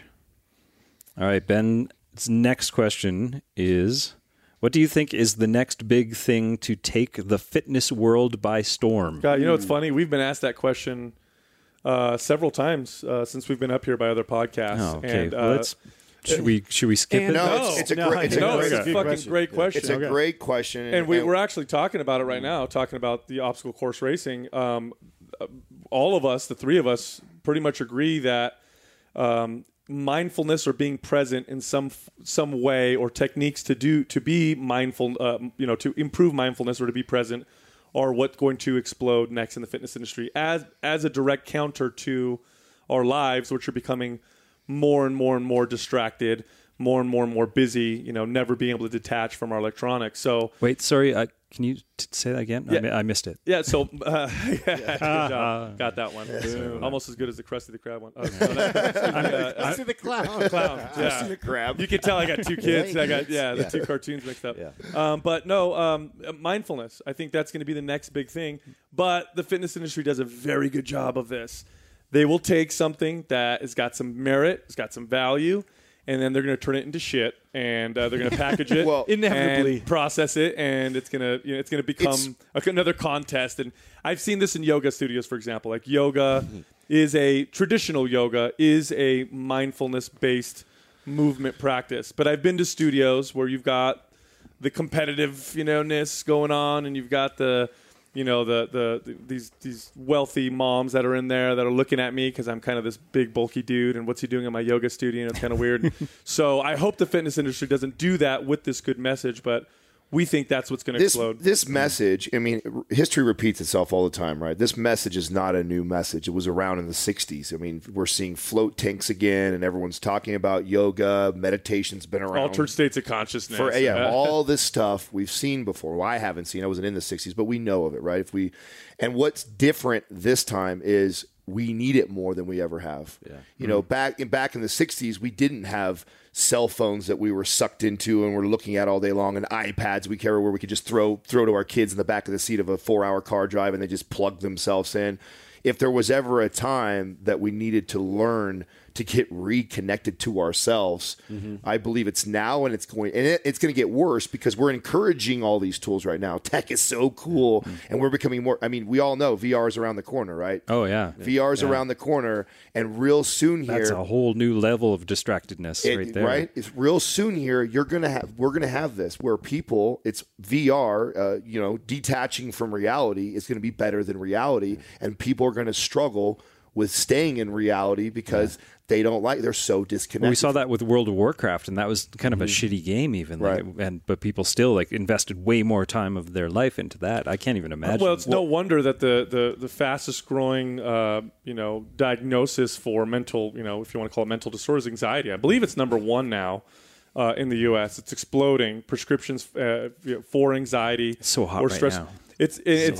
All right, Ben's next question is, what do you think is the next big thing to take the fitness world by storm? God, it's funny. We've been asked that question several times since we've been up here by other podcasts. Oh, okay. And, should we skip it? It's a fucking great question. It's a great question, and we're actually talking about it right now. Talking about the obstacle course racing. All of us, the three of us, pretty much agree that mindfulness or being present in some way, or techniques to be mindful, to improve mindfulness or to be present, are what's going to explode next in the fitness industry as a direct counter to our lives, which are becoming more and more and more distracted, more and more busy, never being able to detach from our electronics. So wait, sorry, can you say that again? Yeah. I missed it. Yeah, so good job. Got that one. Almost as good as the Krusty the Krab one. Krusty the Clown. Krusty the Krab. You can tell I got two kids. I got the two cartoons mixed up. Yeah. But no, mindfulness. I think that's going to be the next big thing. But the fitness industry does a very good job of this. They will take something that has got some merit, it's got some value, and then they're going to turn it into shit, and they're going to package it, inevitably and process it, and it's going to become another contest. And I've seen this in yoga studios, for example. Like traditional yoga is a mindfulness-based movement practice. But I've been to studios where you've got the competitiveness going on, and you've got these wealthy moms that are in there that are looking at me because I'm kind of this big bulky dude, and what's he doing in my yoga studio? And it's kind of weird. So I hope the fitness industry doesn't do that with this good message, but we think that's what's going to explode. This message, I mean, history repeats itself all the time, right? This message is not a new message. It was around in the 60s. I mean, we're seeing float tanks again, and everyone's talking about yoga. Meditation's been around. Altered states of consciousness. All this stuff we've seen before. Well, I haven't seen. I wasn't in the 60s, but we know of it, right? And what's different this time is we need it more than we ever have. Yeah. Back in the 60s, we didn't have cell phones that we were sucked into and we're looking at all day long, and iPads we carry where we could just throw to our kids in the back of the seat of a 4-hour car drive and they just plug themselves in. If there was ever a time that we needed to learn to get reconnected to ourselves, I believe it's now, and it's going to get worse because we're encouraging all these tools right now. Tech is so cool, and we're becoming more. I mean, we all know VR is around the corner, right? Oh yeah, VR is around the corner, and real soon here, that's a whole new level of distractedness right there. Right? It's real soon here. We're gonna have this where people, it's VR, detaching from reality is going to be better than reality, and people are going to struggle with staying in reality because they're so disconnected. Well, we saw that with World of Warcraft, and that was kind of a shitty game even. Right. But people still invested way more time of their life into that. I can't even imagine. Well, it's no wonder that the fastest growing diagnosis for mental, if you want to call it mental disorders, anxiety. I believe it's number one now. In the U.S., it's exploding. Prescriptions for anxiety. It's so hot or right stress. now. It's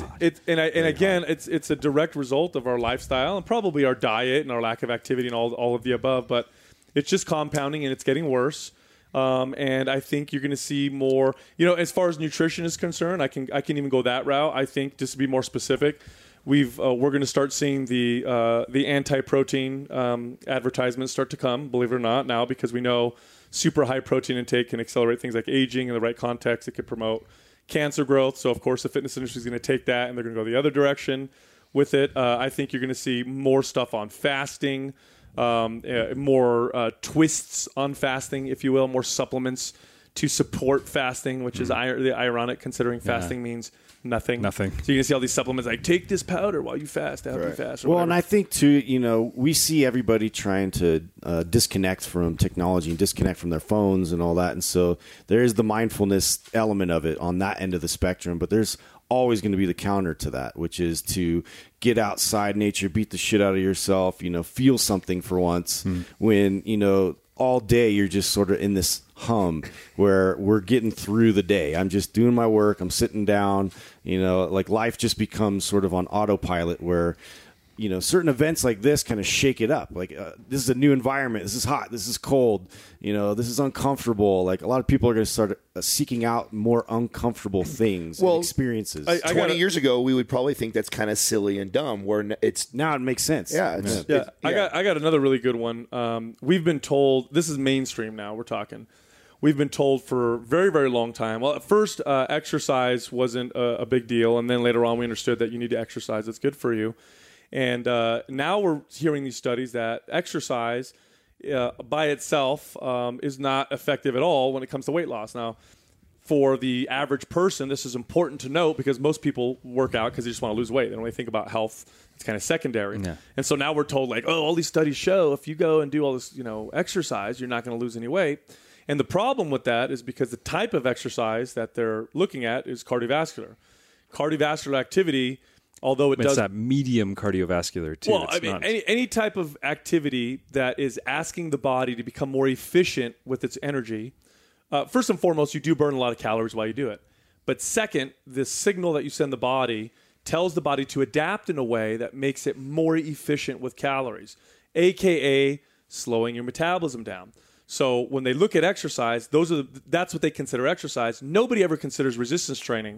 a direct result of our lifestyle and probably our diet and our lack of activity and all of the above. But it's just compounding and it's getting worse. And I think you're going to see more. As far as nutrition is concerned, I can even go that route. I think just to be more specific, we're going to start seeing the anti-protein advertisements start to come. Believe it or not, now because we know super high protein intake can accelerate things like aging in the right context. It could promote cancer growth. So, of course, the fitness industry is going to take that and they're going to go the other direction with it. I think you're going to see more stuff on fasting, more twists on fasting, if you will, more supplements to support fasting, which is ironic considering fasting means nothing. So you're going to see all these supplements like take this powder while you fast, after you fast. Well, and I think too, we see everybody trying to disconnect from technology and disconnect from their phones and all that. And so there is the mindfulness element of it on that end of the spectrum, but there's always going to be the counter to that, which is to get outside nature, beat the shit out of yourself, feel something for once when, all day you're just sort of in this hum where we're getting through the day. I'm just doing my work. I'm sitting down, like life just becomes sort of on autopilot where, certain events like this kind of shake it up. Like this is a new environment. This is hot. This is cold. This is uncomfortable. Like a lot of people are going to start seeking out more uncomfortable things and experiences. 20 years ago, we would probably think that's kind of silly and dumb. Where now it makes sense. Yeah. I got another really good one. We've been told, this is mainstream now. We're talking. We've been told for a very, very long time. Well, at first, exercise wasn't a big deal, and then later on, we understood that you need to exercise. It's good for you. And now we're hearing these studies that exercise by itself is not effective at all when it comes to weight loss. Now, for the average person, this is important to note because most people work out because they just want to lose weight. They don't really think about health. It's kind of secondary. Yeah. And so now we're told, like, oh, all these studies show if you go and do all this, exercise, you're not going to lose any weight. And the problem with that is because the type of exercise that they're looking at is cardiovascular. Cardiovascular activity, although it's that medium cardiovascular too. Well, any type of activity that is asking the body to become more efficient with its energy. First and foremost, you do burn a lot of calories while you do it. But second, the signal that you send the body tells the body to adapt in a way that makes it more efficient with calories, a.k.a. slowing your metabolism down. So when they look at exercise, that's what they consider exercise. Nobody ever considers resistance training.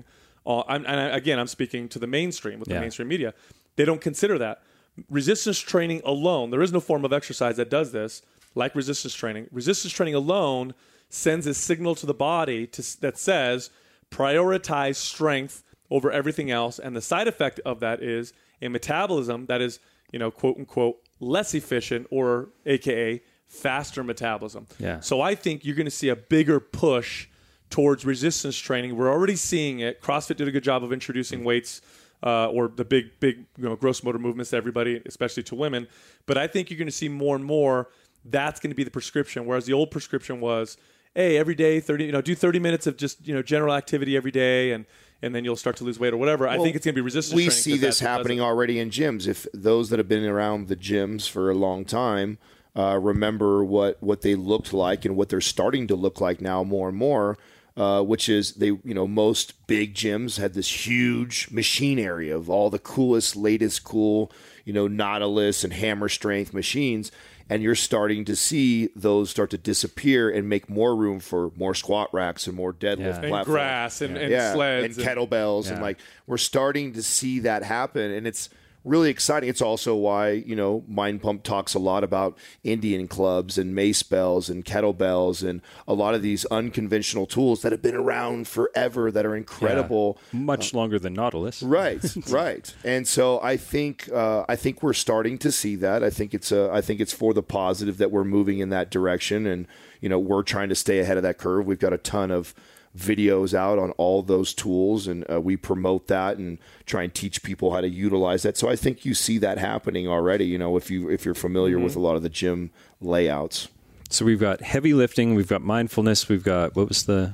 I'm speaking to the mainstream with the mainstream media. They don't consider that. Resistance training alone, there is no form of exercise that does this, like resistance training. Resistance training alone sends a signal to the body that says prioritize strength over everything else, and the side effect of that is a metabolism that is, quote unquote, less efficient, or AKA faster metabolism. Yeah. So I think you're going to see a bigger push towards resistance training. We're already seeing it. CrossFit did a good job of introducing weights or the big gross motor movements to everybody, especially to women. But I think you're going to see more and more. That's going to be the prescription, whereas the old prescription was, hey, every day, do 30 minutes of just general activity every day, and then you'll start to lose weight or whatever. Well, I think it's going to be resistance training. We see this happening already in gyms. If those that have been around the gyms for a long time remember what they looked like and what they're starting to look like now more and more, which is most big gyms had this huge machine area of all the coolest, latest cool, Nautilus and Hammer Strength machines. And you're starting to see those start to disappear and make more room for more squat racks and more deadlift platforms. And grass and sleds. And kettlebells. And we're starting to see that happen. And it's really exciting. It's also why, Mind Pump talks a lot about Indian clubs and mace bells and kettlebells and a lot of these unconventional tools that have been around forever that are incredible. Yeah. Much longer than Nautilus. Right, right. And so I think we're starting to see that. I think it's for the positive that we're moving in that direction, and we're trying to stay ahead of that curve. We've got a ton of videos out on all those tools, and we promote that and try and teach people how to utilize that. So I think you see that happening already, if you're familiar with a lot of the gym layouts. So we've got heavy lifting, we've got mindfulness, we've got you're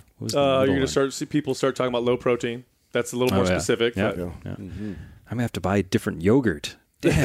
going to see people start talking about low protein. That's a little more specific. Yeah. Mm-hmm. I'm going to have to buy different yogurt.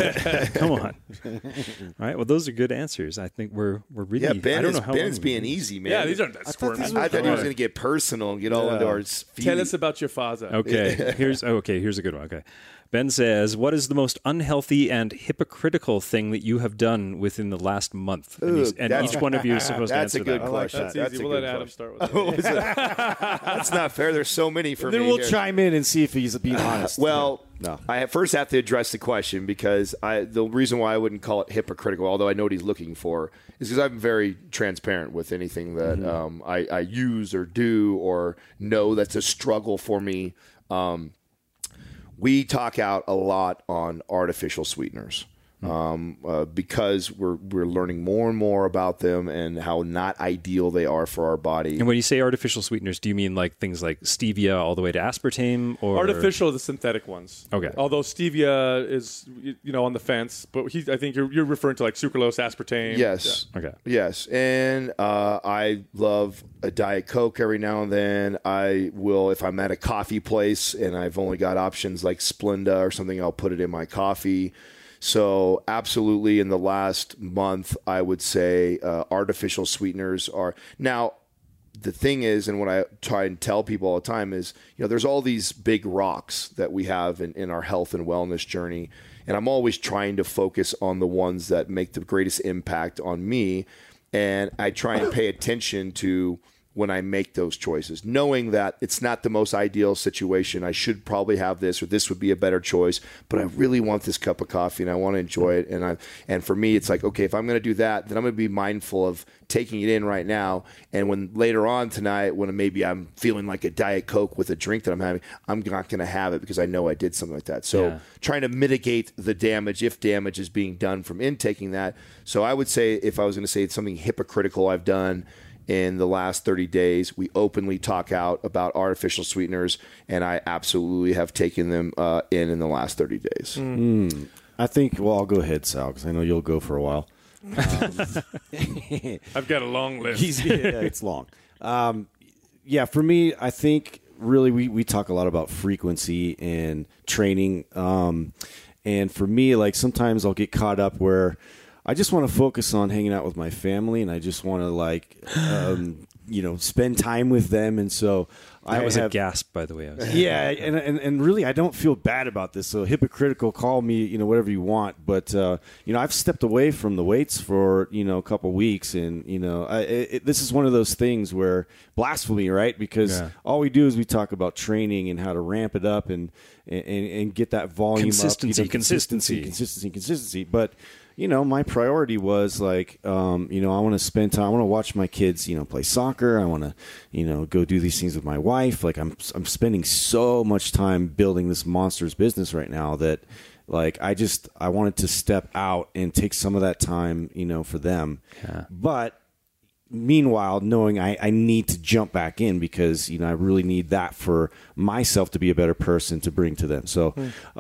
Come on. All right. Well, those are good answers. I think we're really. Yeah, Ben's being easy, man. Yeah, these aren't squirmy. I thought he was going to get personal and get all into our feet. Tell us about your father. Okay. Here's a good one. Okay. Ben says, "What is the most unhealthy and hypocritical thing that you have done within the last month?" And each one of you is supposed to answer that. That's a good question. That's easy. We'll let Adam start with that. That's not fair. There's so many for me. Then we'll chime in and see if he's being honest. Well, no. I first have to address the question because the reason why I wouldn't call it hypocritical, although I know what he's looking for, is because I'm very transparent with anything that I use or do or know that's a struggle for me. We talk out a lot on artificial sweeteners because we're learning more and more about them and how not ideal they are for our body. And when you say artificial sweeteners, do you mean like things like stevia all the way to aspartame? Or artificial are the synthetic ones. Okay. Although stevia is on the fence, but I think you're referring to like sucralose, aspartame. Yes. Yeah. Okay. Yes, and I love a Diet Coke every now and then. I will, if I'm at a coffee place and I've only got options like Splenda or something, I'll put it in my coffee. So absolutely, in the last month, I would say artificial sweeteners are. Now, the thing is, and what I try and tell people all the time is, there's all these big rocks that we have in our health and wellness journey. And I'm always trying to focus on the ones that make the greatest impact on me. And I try and pay attention to when I make those choices, knowing that it's not the most ideal situation. I should probably have this, or this would be a better choice, but I really want this cup of coffee and I want to enjoy it. And for me, it's like, okay, if I'm going to do that, then I'm going to be mindful of taking it in right now. And when later on tonight, when maybe I'm feeling like a Diet Coke with a drink that I'm having, I'm not going to have it because I know I did something like that. So trying to mitigate the damage, if damage is being done from intaking that. So I would say, if I was going to say it's something hypocritical I've done in the last 30 days, we openly talk out about artificial sweeteners, and I absolutely have taken them in the last 30 days. I think, well, I'll go ahead, Sal, because I know you'll go for a while. I've got a long list. It's long. For me, I think really we talk a lot about frequency and training. And for me, like sometimes I'll get caught up where I just want to focus on hanging out with my family, and I just want to spend time with them. And so that was a gasp, by the way. And really, I don't feel bad about this. So hypocritical, call me, whatever you want. But I've stepped away from the weights for a couple weeks, and this is one of those things where blasphemy, right? Because all we do is we talk about training and how to ramp it up and get that volume up. Consistency. But my priority was like, I want to spend time. I want to watch my kids, play soccer. I want to, go do these things with my wife. Like I'm spending so much time building this monsters business right now that like, I wanted to step out and take some of that time, for them. Yeah. But meanwhile, knowing I need to jump back in because, I really need that for myself to be a better person to bring to them. So,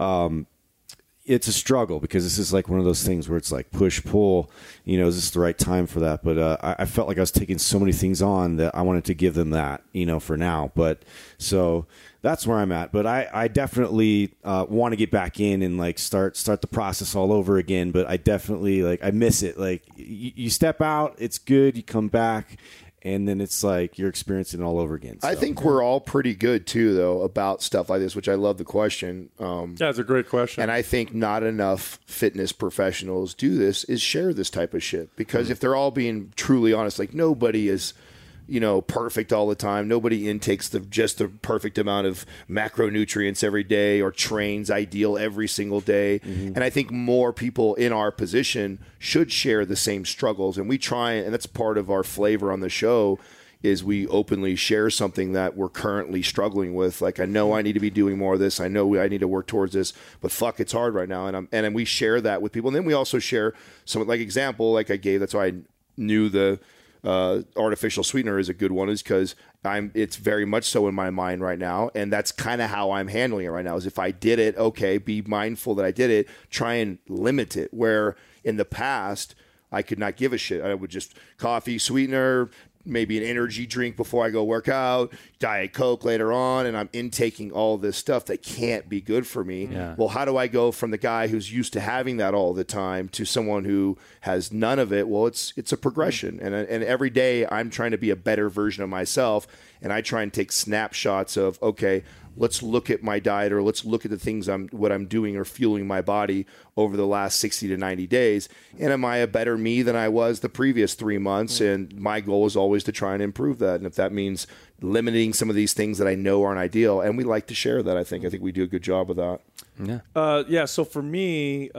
it's a struggle because this is like one of those things where it's like push, pull, is this the right time for that? But I felt like I was taking so many things on that I wanted to give them that, for now. But so that's where I'm at. But I definitely want to get back in and like start the process all over again. But I definitely I miss it. Like you step out, it's good. You come back. And then it's like you're experiencing it all over again. So. I think we're all pretty good, too, though, about stuff like this, which I love the question. It's a great question. And I think not enough fitness professionals do this, is share this type of shit. Because if they're all being truly honest, like nobody is, perfect all the time. Nobody intakes just the perfect amount of macronutrients every day or trains ideal every single day. Mm-hmm. And I think more people in our position should share the same struggles. And we try, and that's part of our flavor on the show, is we openly share something that we're currently struggling with. Like, I know I need to be doing more of this. I know I need to work towards this, but fuck, it's hard right now. And we share that with people. And then we also share some, like example, like I gave, that's why I knew the artificial sweetener is a good one, is because it's very much so in my mind right now, and that's kind of how I'm handling it right now. Is if I did it, okay, be mindful that I did it, try and limit it. Where in the past I could not give a shit. I would just coffee, sweetener, maybe an energy drink before I go work out, Diet Coke later on, and I'm intaking all this stuff that can't be good for me. Yeah. Well, how do I go from the guy who's used to having that all the time to someone who has none of it? Well, it's a progression, and every day I'm trying to be a better version of myself, and I try and take snapshots of, okay, let's look at my diet, or let's look at the things what I'm doing or fueling my body over the last 60 to 90 days. And am I a better me than I was the previous 3 months? And my goal is always to try and improve that. And if that means limiting some of these things that I know aren't ideal, and we like to share that, I think we do a good job of that. Yeah. So for me,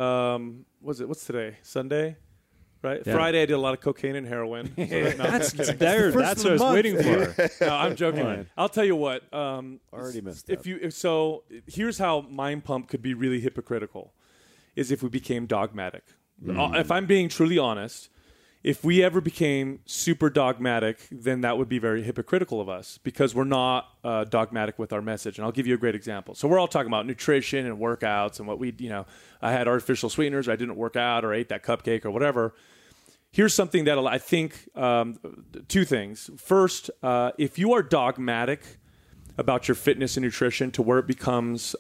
what's today? Sunday? Right? Yeah. Friday, I did a lot of cocaine and heroin. That's what I was waiting for. No, I'm joking. I'll tell you what. Already messed up. So here's how Mind Pump could be really hypocritical, is if we became dogmatic. If I'm being truly honest, if we ever became super dogmatic, then that would be very hypocritical of us, because we're not dogmatic with our message. And I'll give you a great example. So we're all talking about nutrition and workouts and what I had artificial sweeteners, or I didn't work out, or ate that cupcake or whatever. Here's something that I think, two things. First, if you are dogmatic about your fitness and nutrition to where it becomes,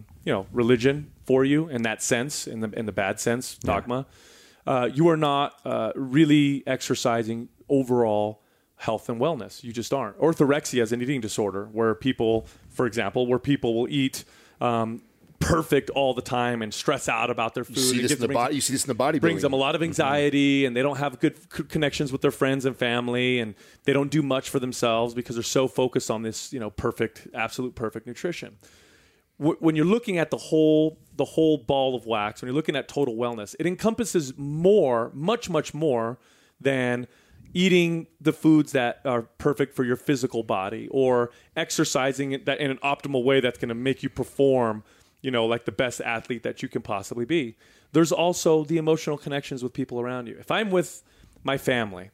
religion for you in that sense, in the bad sense, dogma, you are not really exercising overall health and wellness. You just aren't. Orthorexia is an eating disorder where people, for example, will eat perfect all the time and stress out about their food. You see this in the body. You see this in the bodybuilding. Brings them a lot of anxiety, and they don't have good connections with their friends and family, and they don't do much for themselves because they're so focused on this, perfect, absolute perfect nutrition. When you're looking at the whole ball of wax, when you're looking at total wellness, it encompasses more, much, much more than eating the foods that are perfect for your physical body or exercising that in an optimal way that's going to make you perform, like the best athlete that you can possibly be. There's also the emotional connections with people around you. If I'm with my family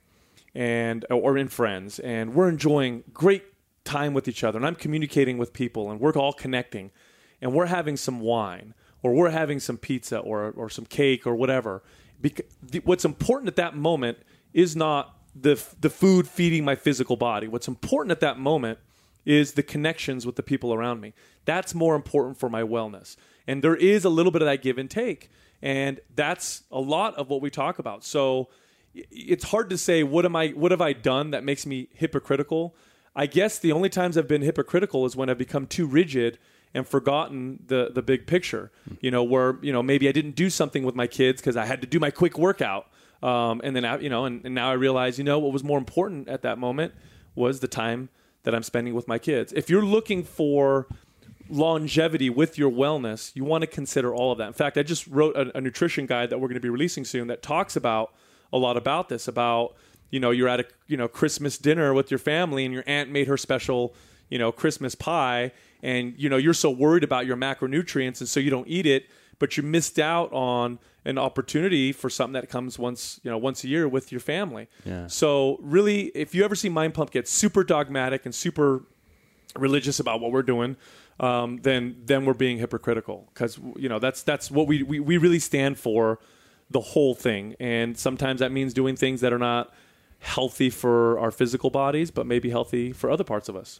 or in friends and we're enjoying great time with each other and I'm communicating with people and we're all connecting and we're having some wine or we're having some pizza or some cake or whatever, what's important at that moment is not the food feeding my physical body. What's important at that moment is the connections with the people around me. That's more important for my wellness. And there is a little bit of that give and take. And that's a lot of what we talk about. So it's hard to say, what have I done that makes me hypocritical? I guess the only times I've been hypocritical is when I've become too rigid and forgotten the big picture. Where maybe I didn't do something with my kids because I had to do my quick workout. And then, and now I realize, what was more important at that moment was the time that I'm spending with my kids. If you're looking for longevity with your wellness, you want to consider all of that. In fact, I just wrote a nutrition guide that we're going to be releasing soon that talks about a lot about this, about, you're at a, Christmas dinner with your family and your aunt made her special, Christmas pie and, you're so worried about your macronutrients and so you don't eat it, but you missed out on an opportunity for something that comes once a year with your family. Yeah. So really, if you ever see Mind Pump get super dogmatic and super religious about what we're doing, then we're being hypocritical because that's what we really stand for, the whole thing. And sometimes that means doing things that are not healthy for our physical bodies, but maybe healthy for other parts of us.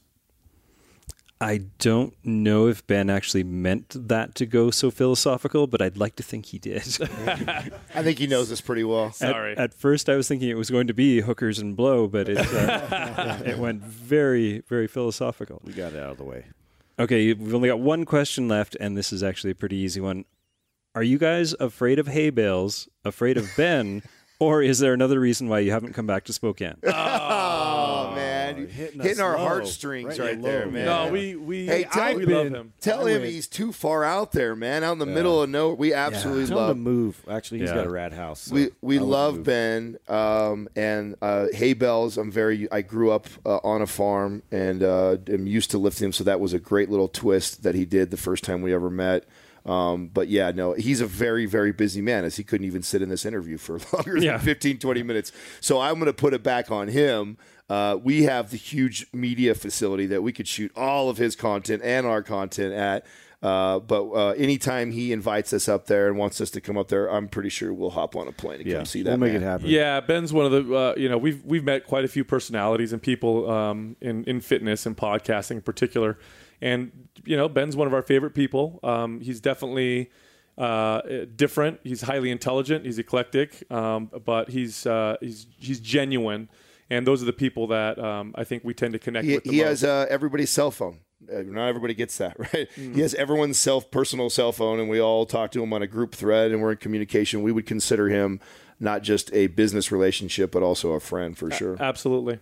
I don't know if Ben actually meant that to go so philosophical, but I'd like to think he did. I think he knows this pretty well. Sorry. At first, I was thinking it was going to be hookers and blow, but it went very, very philosophical. We got it out of the way. Okay, we've only got one question left, and this is actually a pretty easy one. Are you guys afraid of hay bales, afraid of Ben, or is there another reason why you haven't come back to Spokane? Oh, man. Hitting our heartstrings right there, man. No, we love him. Tell him he's too far out there, man. Out in the middle of nowhere. We absolutely Tell love him to move. Actually, he's got a rad house. So we love Ben. And hay bales, I grew up on a farm and am used to lifting him, so that was a great little twist that he did the first time we ever met. But yeah, no, he's a very, very busy man, as he couldn't even sit in this interview for longer than 15, 20 minutes. So I'm going to put it back on him. We have the huge media facility that we could shoot all of his content and our content at. But anytime he invites us up there and wants us to come up there, I'm pretty sure we'll hop on a plane and come see that. We'll make it happen. Yeah, Ben's one of the we've met quite a few personalities and people in fitness and podcasting in particular, and Ben's one of our favorite people. He's definitely different. He's highly intelligent. He's eclectic, but he's genuine. And those are the people that I think we tend to connect with the most. He has everybody's cell phone. Not everybody gets that, right? Mm-hmm. He has everyone's personal cell phone, and we all talk to him on a group thread, and we're in communication. We would consider him not just a business relationship, but also a friend for sure. Absolutely.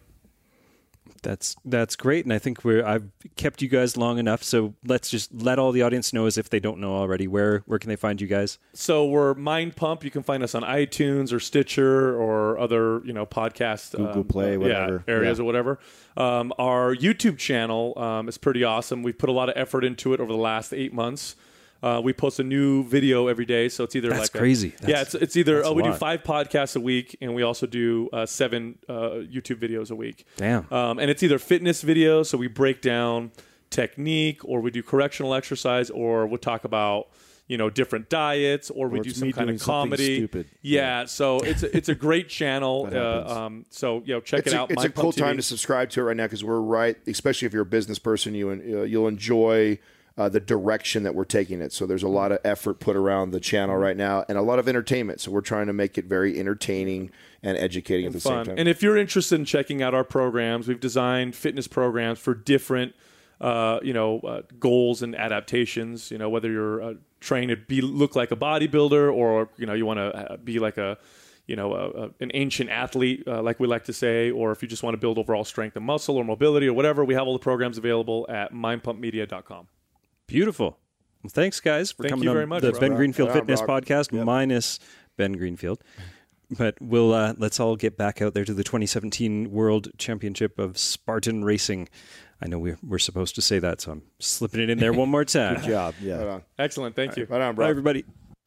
That's great, and I think I've kept you guys long enough, so let's just let all the audience know, as if they don't know already, where can they find you guys? So we're Mind Pump. You can find us on iTunes or Stitcher or other podcast Google Play, whatever areas or whatever. Our YouTube channel is pretty awesome. We've put a lot of effort into it over the last 8 months. We post a new video every day, so it's either that's crazy. It's either we do 5 podcasts a week, and we also do 7 YouTube videos a week. Damn. And it's either fitness videos, so we break down technique, or we do correctional exercise, or we'll talk about different diets, or we do some kind of comedy. Stupid. Yeah, so it's a great channel. So check it out. It's a cool time to subscribe to it right now, because we're right, especially if you're a business person, you'll enjoy the direction that we're taking it. So there's a lot of effort put around the channel right now, and a lot of entertainment. So we're trying to make it very entertaining and educating at the same time. And if you're interested in checking out our programs, we've designed fitness programs for different goals and adaptations. Whether you're trying to look like a bodybuilder, or you want to be like an ancient athlete, like we like to say, or if you just want to build overall strength and muscle or mobility or whatever, we have all the programs available at mindpumpmedia.com. Beautiful. Well, thanks, guys, for coming on the Ben Greenfield Fitness Podcast, minus Ben Greenfield. But we'll let's all get back out there to the 2017 World Championship of Spartan Racing. I know we're supposed to say that, so I'm slipping it in there one more time. Good job. Yeah. Right on. Excellent. Thank you. Right on, bro. Bye, everybody.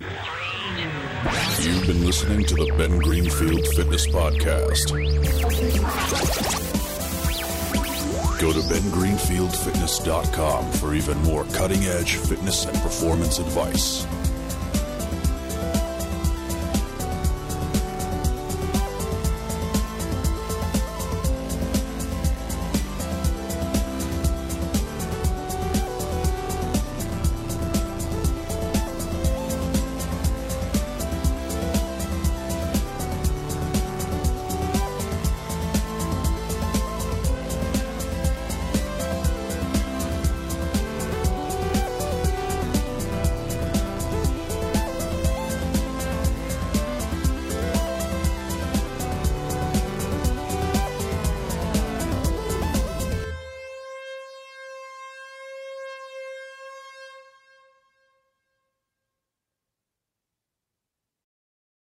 You've been listening to the Ben Greenfield Fitness Podcast. Go to bengreenfieldfitness.com for even more cutting-edge fitness and performance advice.